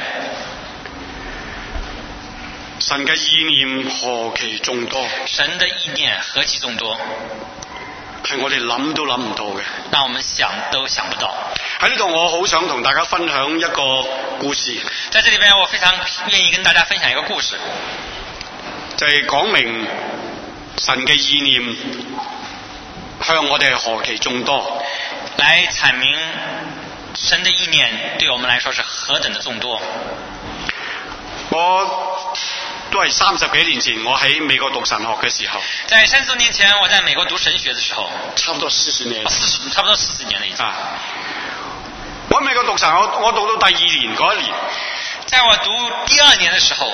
A: 神嘅意念何其眾多，
B: 神的意念何其眾多，
A: 係我哋諗都諗唔到嘅，
B: 讓我們想都想不到。
A: 喺呢度我好想同大家分享一個故事，
B: 在這裏邊我非常願意跟大家分享一個故事，
A: 就係講明神嘅意念向我哋何其眾多，
B: 來闡明神的意念對我們來說是何等的眾多。
A: 我都係30幾年前，我喺美國讀神學嘅時候，
B: 在30多年前我在美國讀神學的時候，
A: 差不多40年，
B: 差不多40年了已經。
A: 我喺美國讀神學，我讀到第2年嗰一年，
B: 在我讀第2年的時候，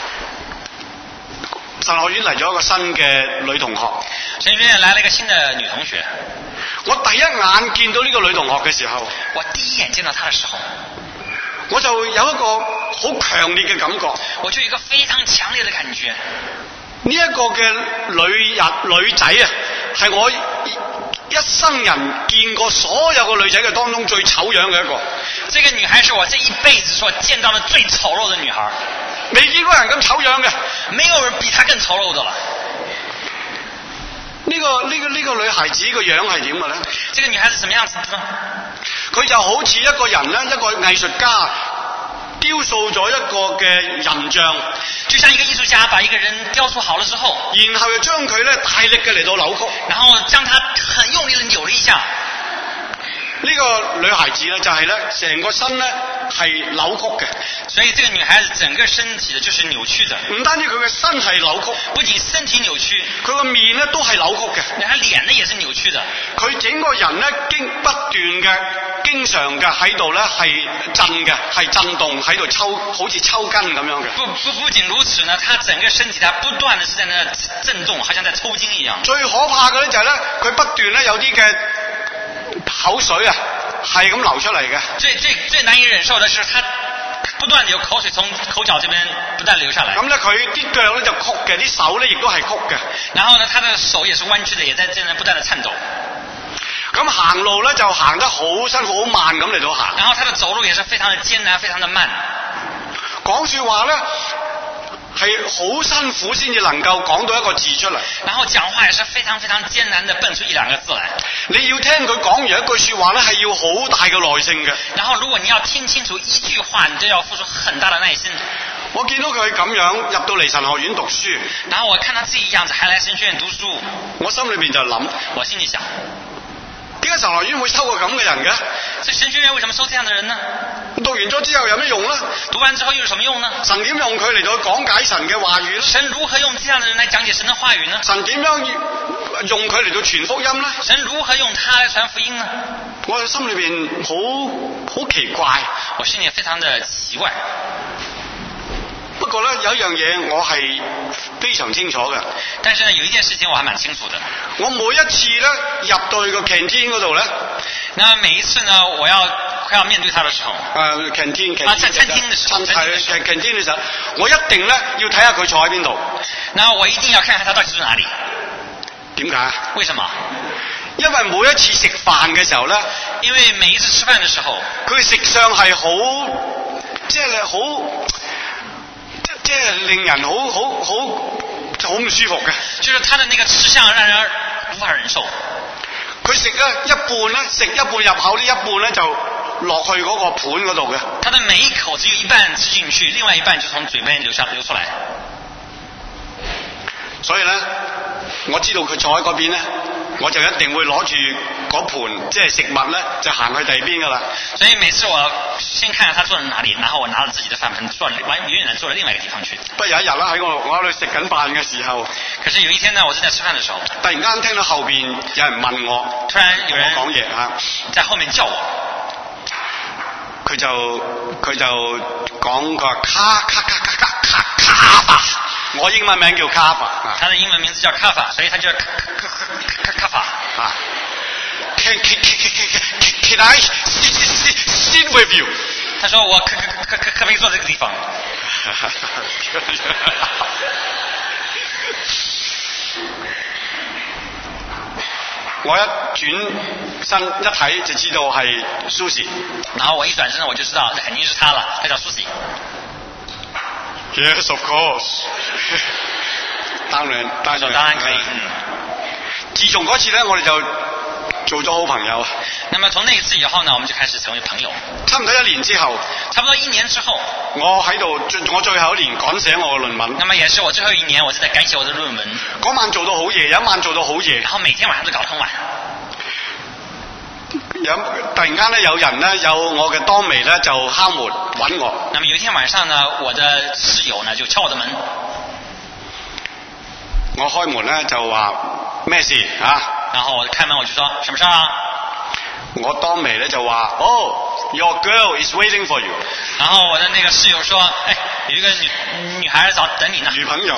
A: 神學院嚟咗一個新嘅女同學，
B: 神學院來了一個新的女同學。
A: 我第一眼見到呢個女同學嘅時候，
B: 我第一眼見到她的時候，
A: 我就有一個好強烈嘅感覺，
B: 我就有一個非常強烈的感覺。
A: 呢一個嘅女仔啊，係我一生人見過所有個女仔嘅當中最醜樣嘅一個。
B: 這個女孩是我這一輩子所見到的最醜陋的女孩。
A: 未見過人咁醜樣嘅。
B: 沒有人比她更醜陋的了。
A: 呢個女孩子個樣係點嘅咧？
B: 這個女孩子什麼樣子呢？
A: 佢就好似一個人咧，一個藝術家雕塑咗一個嘅人像，
B: 就像一個藝術家把一個人雕塑好了之後，
A: 然後又將佢咧大力嘅嚟到扭曲，
B: 然後將它很用力地扭了一下。
A: 呢個女孩子咧就係咧成個身咧係扭曲嘅，
B: 所以這個女孩子整個身體的就是扭曲的。
A: 唔單止佢嘅身係扭曲，
B: 不僅身體扭曲，
A: 佢個面咧都係扭曲嘅，
B: 她臉呢也是扭曲的。
A: 佢整個人咧不斷嘅經常嘅喺度咧係震嘅，係震動喺度抽，好似抽筋咁樣嘅。
B: 不僅如此呢，她整個身體它不斷的是在那震動，好像在抽筋一樣。
A: 最可怕嘅咧就係咧，佢不斷咧有啲嘅口水啊，係咁流出嚟嘅。
B: 最難以忍受的是，他不斷地有口水從口角這邊不斷流下來。
A: 咁咧，佢啲腳咧就曲嘅，啲手咧亦都係曲嘅。
B: 然後呢，他的手也是彎曲的，也在這樣不斷地顫抖。
A: 咁行路咧就行得好辛苦、好慢咁嚟到行。
B: 然後他的走路也是非常的艱難，非常的慢。
A: 講說話咧係好辛苦先至能夠講到一個字出嚟。
B: 然後講話也是非常非常艱難的蹦出一兩個字來。你
A: 要聽佢講完一句說話咧，係要好大嘅耐性嘅。
B: 然後如果你要聽清楚一句話，你就要付出很大的耐心。
A: 我見到佢咁樣入到嚟神學院讀書，
B: 然後我看他自己樣子還來神學院讀書，
A: 我心裏邊就諗，
B: 我心裏想，
A: 點解神學院會收個咁嘅人嘅？
B: 這神學院為什麼收這樣的人呢？
A: 讀完咗之後有咩用呢？
B: 讀完之後又有什麼用呢？
A: 神點用佢嚟到講解神嘅話語呢？
B: 神如何用這樣的人來講解神的話語呢？
A: 神點樣用佢嚟到傳福音呢？
B: 神如何用他來傳福音呢？
A: 我心裏邊好奇怪，
B: 我心裏非常的奇怪。
A: 不過呢，有一樣嘢我係非常清楚嘅。
B: 但是呢，有一件事情我還蠻清楚的。
A: 我每一次呢入到去個 canteen 嗰度呢，
B: 那每一次呢，我快要面對他的時候
A: ，canteen
B: 在餐廳的時候
A: ，canteen 嘅時候，我一定呢要睇下佢坐喺邊度。
B: 那我一定要看看他到底住哪裡。
A: 點解？
B: 為什麼？
A: 因為每一次食飯嘅時候呢，
B: 因為每一次吃飯的時候，
A: 佢食相係好，即係令人好唔舒服嘅。
B: 就是他的那個吃相讓人無法忍受。
A: 佢食咧一半咧，食一半入口呢，一半咧就落去嗰個盤嗰度嘅。他
B: 的每一口只有一半吃進去，另外一半就從嘴邊流出來。
A: 所以咧，我知道佢坐喺嗰邊咧，我就一定會攞住嗰盤即係食物咧，就行去第二邊噶啦。
B: 所以每次我先看看他坐在哪裡，然後我拿着自己的飯盆遠遠地坐到另外一個地方去。
A: 不過有一日啦，喺我喺度食緊飯嘅時候，
B: 可是有一天呢，我正在吃飯的時候，
A: 突然間聽到後邊有人問我，
B: 突然有人
A: 講嘢嚇，
B: 在後面叫我，
A: 佢就講佢話卡法。我英文名叫卡法，
B: 他的英文名字叫卡法，所以他叫卡法。
A: Can I sit with you？
B: 他說我可不可以坐這個地方？
A: 我一轉身一睇就知道係 Susie，
B: 然後我一轉身我就知道，這肯定是他了，他叫 Susie。Yes,
A: of course 。當然可以。自從嗰次咧，我哋就做咗好朋友。
B: 那麼從那一次以後呢，我們就開始成為朋友。
A: 差唔多1年之後，
B: 差不多1年之後，
A: 我最後一年趕寫我嘅論文。
B: 那麼也是我最後1年，我正在趕寫我的論文。
A: 嗰晚做到好夜，有一晚做到好夜。
B: 然後每天晚上都搞得很晚。
A: 突然間咧，有人咧，有我嘅當微咧，就敲門揾我。
B: 那麼有一天晚上呢，我的室友呢就敲我的門。
A: 我開門咧就話咩事啊？
B: 然後我開門我就說什麼事啊？
A: 我當微咧就話，Your girl is waiting for you。
B: 然後我的那個室友說，哎，有一個女孩子等你呢。
A: 女朋友。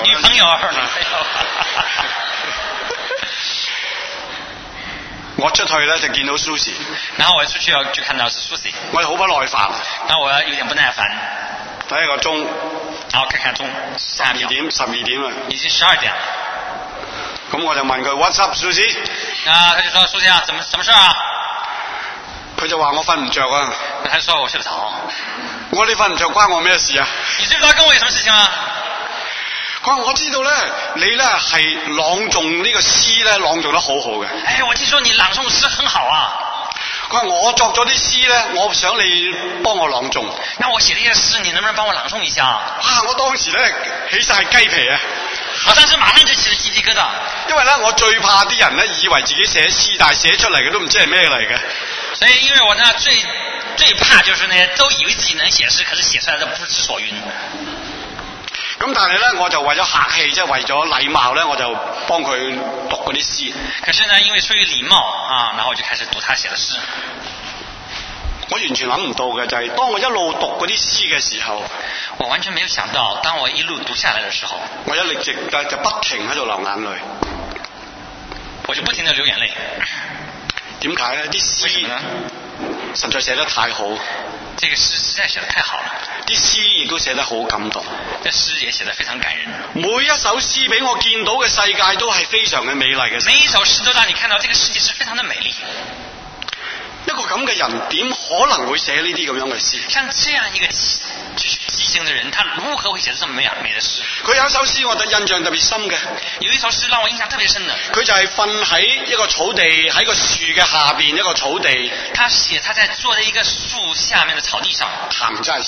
A: 我出去咧就見到 Susie，
B: 然後我出去就看到是 Susie，
A: 我好不耐煩，
B: 然後我有點不耐煩，
A: 睇個鐘，
B: 然後看鐘
A: ，12點啦，
B: 已經12點了。
A: 咁我就問佢 What's up Susie？
B: 他就說 Susie 啊，什麼事啊？
A: 佢就話我瞓唔着啊，
B: 他說我睡不着。
A: 我哋瞓唔着關我咩事啊？
B: 你知不知道跟我有什麼事情啊？
A: 佢話我知道咧，你咧係朗誦呢個詩咧，朗誦得好好嘅。
B: 哎，我聽說你朗誦詩很好啊。
A: 佢話我作咗啲詩咧，我想你幫我朗誦。
B: 那我寫呢些詩，你能不能幫我朗誦一下？
A: 哇！我當時咧起晒雞皮啊！
B: 我當時馬上就起了雞皮疙瘩。
A: 因為咧，我最怕啲人咧以為自己寫詩，但係寫出嚟嘅都唔知係咩嚟嘅。
B: 所以，因為我呢最怕就是呢，都以為自己能寫詩，可是寫出來的不知所云。
A: 咁但係咧，我就為咗客氣，即係為咗禮貌咧，我就幫佢讀嗰啲詩。
B: 可是呢，因為出於禮貌啊，然後我就開始讀他寫的詩。
A: 我完全諗唔到嘅就係、當我一路讀嗰啲詩嘅時候，
B: 我完全沒有想到，當我一路讀下來的時候，
A: 我一直就不停喺度流眼淚。
B: 我就不停地流眼淚。
A: 點解咧？啲詩實在寫得太好。
B: 這個詩實在寫得太好了。
A: 啲詩亦都寫得好感動。
B: 這詩也寫得非常感人。
A: 每一首詩俾我見到嘅世界都係非常嘅美麗嘅。
B: 每一首詩都讓你看到這個世界是非常的美麗。
A: 一個咁嘅人點可能會寫呢啲咁樣嘅詩？
B: 像這樣一個畸形的人，他如何會寫得這麼美的詩？
A: 佢有一首詩我覺得印象特別深嘅，
B: 有一首詩讓我印象特別深的。
A: 佢就係瞓喺一個草地，喺個樹嘅下邊一個草地。
B: 他寫他在坐在一個樹下面的草地上，躺在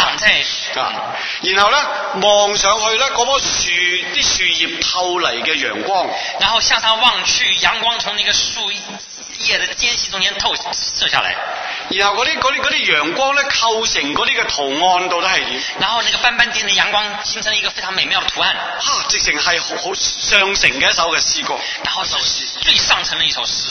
A: 然後咧望上去咧，嗰棵樹啲樹葉透嚟嘅陽光，
B: 然後向上望去，陽光從那個樹葉的間隙中間射下來，
A: 然後嗰啲陽光咧構成嗰啲嘅圖案到底係點？
B: 然後那個斑斑點的陽光形成一個非常美妙的圖案。
A: 直情係好上乘嘅一首嘅詩歌，
B: 然後是最上乘的一首詩。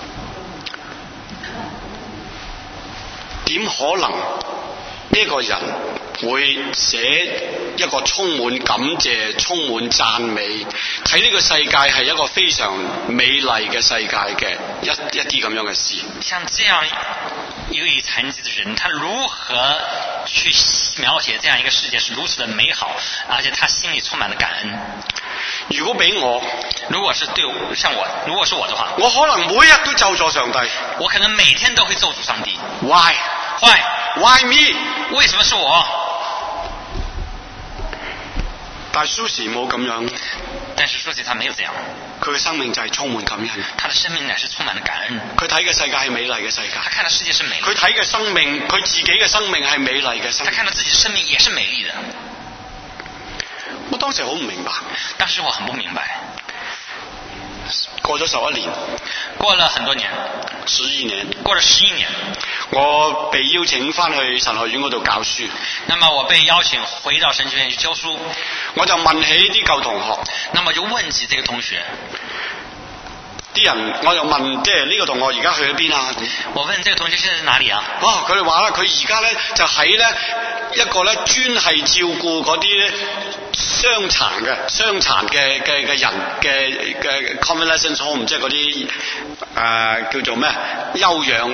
A: 點可能呢個人會寫一個充滿感謝、充滿讚美，睇呢個世界係一個非常美麗嘅世界嘅一啲咁樣嘅詩？
B: 像這樣一位殘疾的人，他如何去描寫這樣一個世界是如此的美好，而且他心裏充滿了感恩？
A: 如果俾我，
B: 如果是我的話，
A: 我可能每日都咒詛上帝，
B: 我可能每天都會咒詛上帝。
A: Why me？
B: 為什麼是我？
A: 但係 Susie 冇咁樣，
B: 但是 Susie 他沒有這樣，
A: 佢嘅生命就係充滿感恩，
B: 他的生命乃是充滿了感恩。
A: 佢睇嘅世界係美麗嘅世界，
B: 他看到世界是美麗，
A: 佢睇嘅生命，佢自己嘅生命係美麗嘅生命，
B: 他看到自己的生命也是美麗的。
A: 我當時好唔明白，
B: 當時我很不明白。
A: 過咗11年，
B: 過了很多年
A: ，12年，
B: 過了11年，
A: 我被邀請翻去神學院嗰度教書。
B: 那麼我被邀請回到神學院去教書，
A: 我就問起啲舊同學，
B: 那麼就問起這個同學，
A: 啲人我就問，即係呢個同學而家去咗邊啊？
B: 我問這個同學現在在哪裡啊？
A: 佢哋話啦，佢而家咧就喺咧一個咧專係照顧嗰啲傷殘嘅人嘅 convalescent home， 即係嗰啲叫做咩休養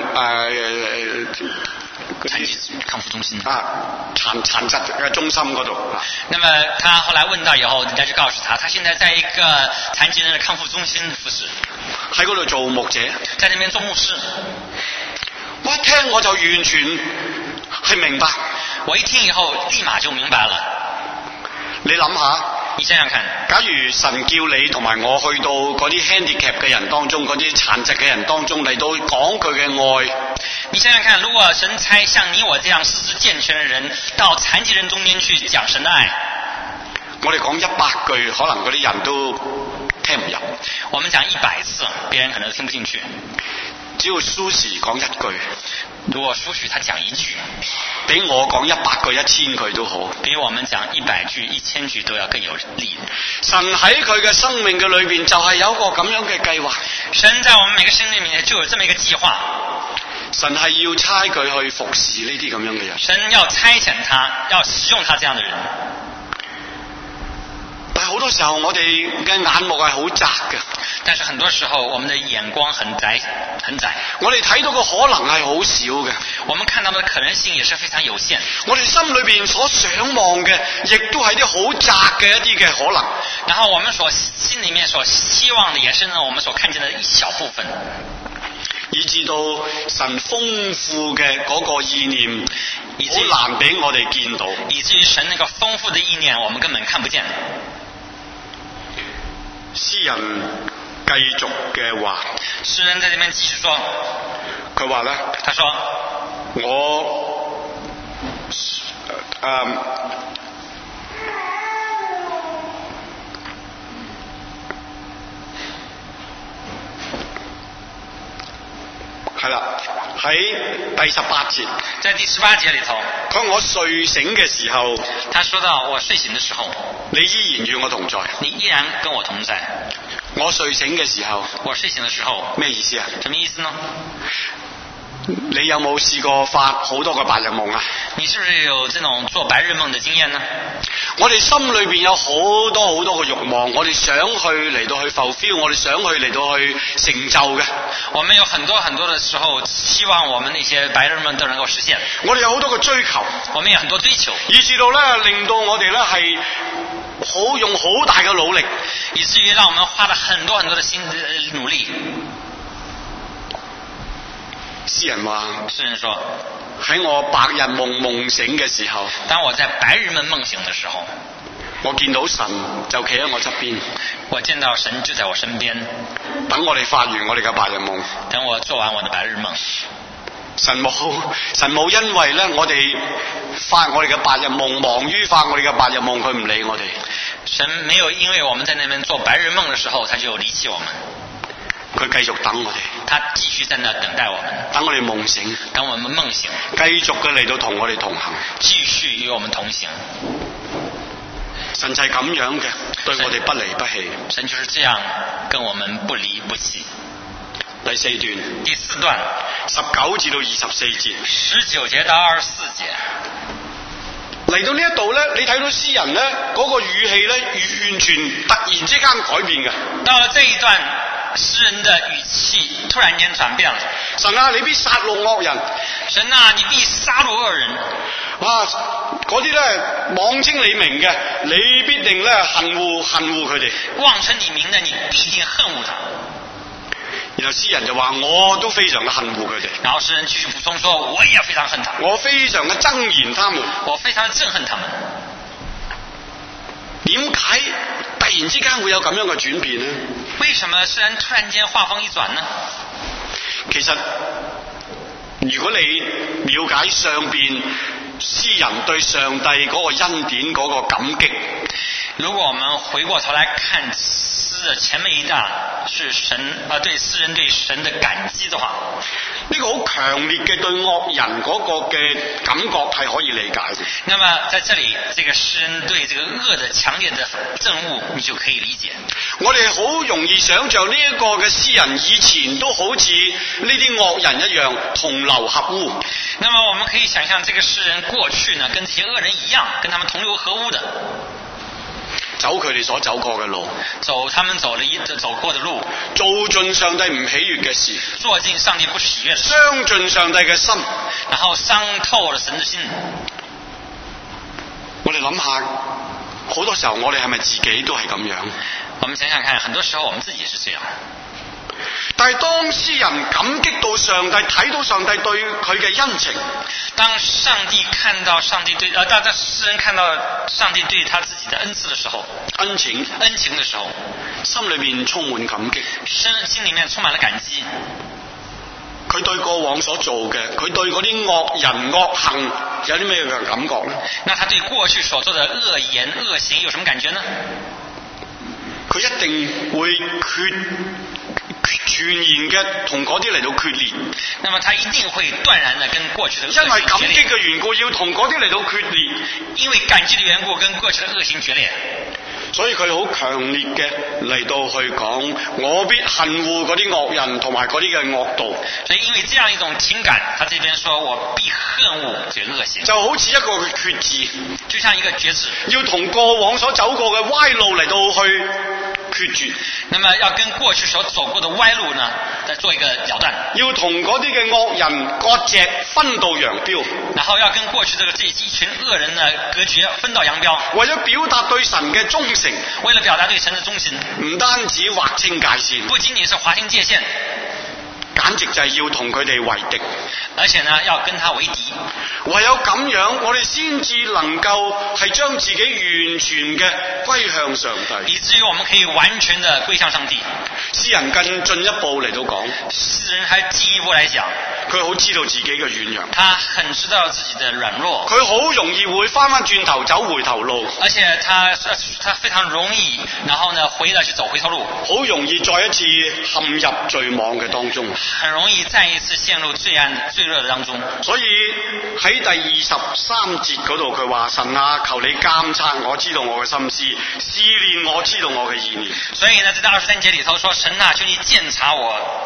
B: 殘疾康復中心
A: 殘疾嘅中心嗰度。
B: 那麼他後來問到以後，人家就告訴他現在在一個殘疾人的康復中心服侍，
A: 喺嗰度做牧者，
B: 在那邊做牧師。
A: 我一聽我就完全係明白，
B: 我一聽以後立馬就明白了。
A: 你諗下，
B: 你想想看，
A: 假如神叫你同埋我去到嗰啲 handicap 嘅人當中，嗰啲殘疾嘅人當中嚟到講佢嘅愛，
B: 你想想看，如果神差像你我這樣四肢健全的人到殘疾人中間去講神的愛，
A: 我哋講100句，可能嗰啲人都聽唔入。
B: 我們講100次，別人可能都聽不進去。
A: 只要蘇時講1句，
B: 如果蘇許他講1句，
A: 比我講100句、1000句都好，
B: 比我們講100句、1000句都要更有力。
A: 神喺佢嘅生命嘅裏邊就係有一個咁樣嘅計劃。
B: 神在我們每個生命裏面就有這麼一個計劃。
A: 神係要差佢去服侍呢啲咁樣嘅人。
B: 神要差遣他，要使用他這樣的人。
A: 但係好多時候我哋嘅眼目係好窄嘅。
B: 但是很多時候我們的眼光很窄。
A: 我哋睇到嘅可能係好少嘅。
B: 我們看到的可能性也是非常有限。
A: 我哋心裏邊所想望嘅，亦都係啲好窄嘅一啲嘅可能。
B: 然後我們心裏面所希望的，也是呢我們所看見的一小部分。
A: 而以至到神豐富嘅嗰個意念，好難俾我哋見到，
B: 以至於神那個豐富的意念，我們根本看不見。
A: 詩人繼續嘅話，
B: 詩人在這邊繼續說，
A: 佢話咧，
B: 他說
A: 係啦，喺第18節，
B: 在第18節裏頭，
A: 佢話我睡醒嘅時候，
B: 他說到我睡醒的時候，
A: 你依然與我同在，
B: 你依然跟我同在。
A: 我睡醒嘅時候，
B: 我睡醒的時候，
A: 咩意思啊？
B: 什麼意思呢？
A: 你有冇試過發好多個白日夢啊？
B: 你是不是有這種做白日夢的經驗呢？
A: 我哋心裏邊有好多好多個慾望，我哋想去嚟到去 fulfill， 我哋想去嚟到去成就嘅。
B: 我們有很多很多的時候，希望我們那些白日夢都能夠實現。
A: 我哋有好多個追求，
B: 我們有很多追求，
A: 以至到咧令到我哋咧係用好大嘅努力，
B: 以至於讓我們花了很多很多的努力。
A: 詩人話，
B: 詩人說，
A: 喺我白日夢醒嘅時候，
B: 當我在白日夢醒的時候，
A: 我見到神就企喺我側邊，
B: 我見到神就在我身邊，
A: 等我哋發完我哋嘅白日夢，
B: 等我做完我的白日夢。
A: 神冇因為咧我哋發我哋嘅白日夢，忙於發我哋嘅白日夢，佢唔理我哋。
B: 神沒有因為我們在那邊做白日夢的時候，他就離棄我們。
A: 佢繼續等我哋，
B: 他繼續在那等待我們，
A: 等我哋夢醒，
B: 等我們夢醒，
A: 繼續嘅嚟到同我哋同行，
B: 繼續與我們同行。
A: 神就係咁樣嘅，對我哋不離不棄。
B: 神就是這樣跟我們不離不棄。
A: 第4段，
B: 第4段
A: 19至到24節
B: ，19節到24節。
A: 嚟到呢一度咧，你睇到詩人咧嗰個語氣咧，完全突然之間改變嘅。
B: 到了這一段，詩人的語氣突然間轉變了。
A: 神啊，你必殺戮惡人。
B: 神啊，你必殺戮惡人。
A: 哇，嗰啲咧妄稱你名嘅，你必定咧恨惡佢哋。
B: 妄稱你名的，你必定恨惡他。
A: 然後詩人就話：我都非常嘅恨惡佢哋。
B: 然後詩人繼續補充說：我也非常恨他。
A: 我非常嘅憎嫌他們。
B: 我非常憎恨他們。
A: 點解突然之間會有咁樣嘅轉變呢？
B: 為什麼詩人突然間話鋒一轉呢？
A: 其實，如果你了解上邊詩人對上帝嗰個恩典嗰個感激，
B: 如果我們回過頭來看詩的前面一段是對詩人對神的感激的話，呢個好強烈嘅對惡人嗰個嘅感覺係可以理解嘅。那麼在這裡，這個詩人對這個惡的強烈的憎惡，你就可以理解。我哋好容易想象呢一個嘅詩人以前都好似呢啲惡人一樣同流合污。那麼我們可以想象，這個詩人過去呢，跟這些惡人一樣，跟他們同流合污的。走佢哋所走過嘅路，走他們走過的路，做盡上帝唔喜悅嘅事，做盡上帝不喜悅的事，傷盡上帝嘅心，然後傷透了神的心。我哋諗下，好多時候我哋係咪自己都係咁樣？我們想想看，很多時候我們自己也是這樣。但係當詩人感激到上帝，睇到上帝對佢嘅恩情，當上帝看到上帝對當詩人看到上帝對他自己的恩賜的時候，恩情的時候，心裏面充滿感激，心裏面充滿了感激。佢對過往所做嘅，佢對嗰啲惡人惡行有啲咩嘅感覺呢？那他對過去所做的惡言惡行有什麼感覺呢？佢一定會全然嘅同嗰啲嚟到決裂，那麼他一定會斷然的跟過去的惡行決裂。因為感激嘅緣故，要同嗰啲嚟到決裂。因為感激的緣故，跟過去的惡行決裂。所以佢好強烈嘅嚟到去講，我必恨惡嗰啲惡人同埋嗰啲嘅惡道。所以因為這樣一種情感，他這邊說我必恨惡這惡行，就好似一個嘅決志，就像一個決志，要同過往所走過嘅歪路嚟到去決絕。那麼要跟過去所走過的歪路呢，再做一個了斷，要同嗰啲嘅惡人割席，分道揚鑣，然後要跟過去這一群惡人呢隔絕，分道揚鑣，為咗表達對神嘅忠誠，為了表達對神的忠心，唔單止劃清界線，不僅僅是劃清界線，
A: 簡直就係要同佢哋為敵。
B: 而且呢要跟他為敵。
A: 唯有咁樣，我哋先至能夠係將自己完全嘅歸向上帝，
B: 以至於我們可以完全的歸向上帝。
A: 詩人更進一步嚟到講，
B: 詩人還進一步來講，
A: 佢好知道自己嘅軟弱，
B: 他很知道自己的軟弱，
A: 佢好容易會翻轉頭走回頭路，
B: 而且他非常容易，然後呢回來去走回頭路，
A: 好容易再一次陷入罪網嘅當中，
B: 很容易再一次陷入罪惡的當中。
A: 所以喺第23節嗰度佢話，神啊，求你監察我，知道我嘅心思，試煉我，知道我嘅意念。
B: 所以呢在23節裏頭說，神啊，求你鑒察我，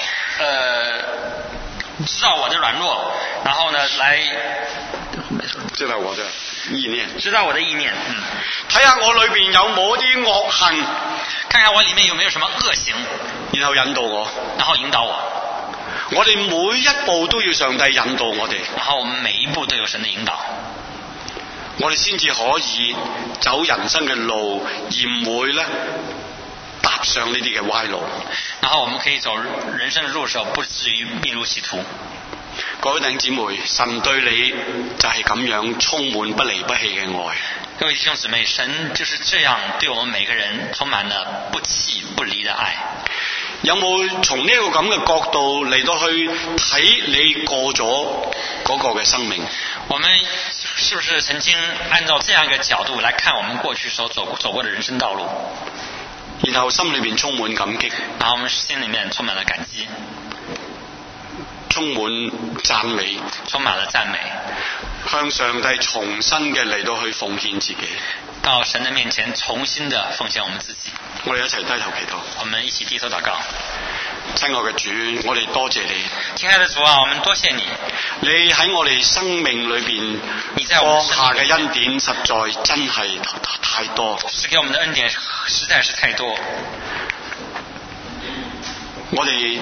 B: 知道我的軟弱，然後呢來
A: 知道我的意念，
B: 知道我的意念，
A: 睇下我裏邊有冇啲惡行，
B: 看看我裏面有沒有什麼惡行，
A: 然後引導我，
B: 然後引導我。
A: 我哋每一步都要上帝引導我哋，
B: 然後我們每一步都有神的引導，
A: 我哋先至可以走人生嘅路，而唔會咧踏上呢啲嘅歪路。
B: 然後我們可以走人生的路時候，不至於迷入歧途。
A: 各位弟兄姊妹，神對你就係咁樣充滿不離不棄嘅愛。
B: 各位弟兄姊妹，神就是這樣對我們每個人充滿了不棄不離的愛。
A: 有冇從呢個咁嘅角度嚟到去睇你過咗嗰個嘅生命？
B: 我們是不是曾經按照這樣一個角度來看我們過去所走過的人生道路？
A: 然後心裏邊充滿感激，
B: 然後我們心裏面充滿了感激，
A: 充滿讚美，
B: 充滿了讚美，
A: 向上帝重新嘅嚟到去奉獻自己，
B: 到神的面前重新的奉獻我們自己。
A: 我哋一齊低頭祈禱，
B: 我們一起低頭禱告。
A: 親愛嘅主，我哋多謝你。
B: 親愛的主啊，我們多謝你。
A: 你喺我哋生命裏邊降下嘅恩典實在真係太多。
B: 是給我們的恩典實在是太多。
A: 我哋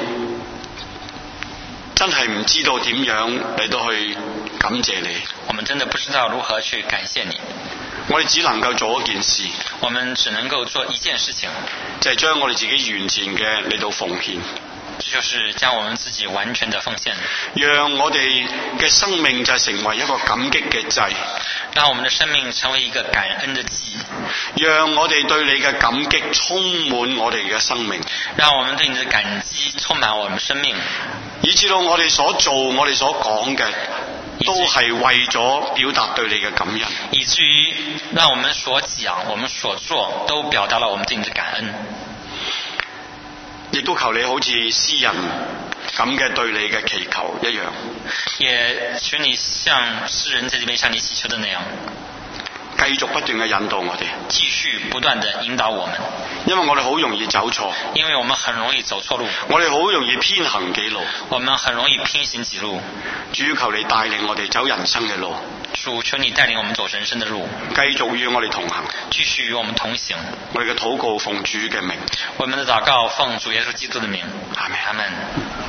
A: 真係唔知道點樣嚟到去感謝你。
B: 我們真的不知道如何去感謝你。
A: 我哋只能夠做一件事，
B: 我們只能夠做一件事情，
A: 就係將我哋自己完全嘅嚟到奉獻。
B: 這就是將我們自己完全的奉獻，
A: 讓我哋嘅生命就成為一個感激嘅祭，
B: 讓我們的生命成為一個感恩的祭，
A: 讓我哋對你嘅感激充滿我哋嘅生命，
B: 讓我們對你的感激充滿我們生命，
A: 以至到我哋所做我哋所講嘅都係為咗表達對你嘅感恩，
B: 以至於讓我們所講我們所做都表達了我們對你的感恩。
A: 亦都求你好似詩人咁嘅對你嘅祈求一樣，
B: 也求你像詩人在這邊向你祈求的那樣，
A: 繼續不斷嘅引導我哋，
B: 繼續不斷的引導我們，
A: 因為我哋好容易走錯，
B: 因為我們很容易走錯路，
A: 我哋好容易偏行己路，
B: 我們很容易偏行己路。
A: 主求你帶領我哋走人生嘅路，
B: 主求你帶領我們走人生的路，
A: 繼續與我哋同行，
B: 繼續與我們同行。
A: 我哋嘅禱告奉主嘅名，
B: 我們的禱告奉主耶穌基督的名，
A: 阿們。
B: 阿們。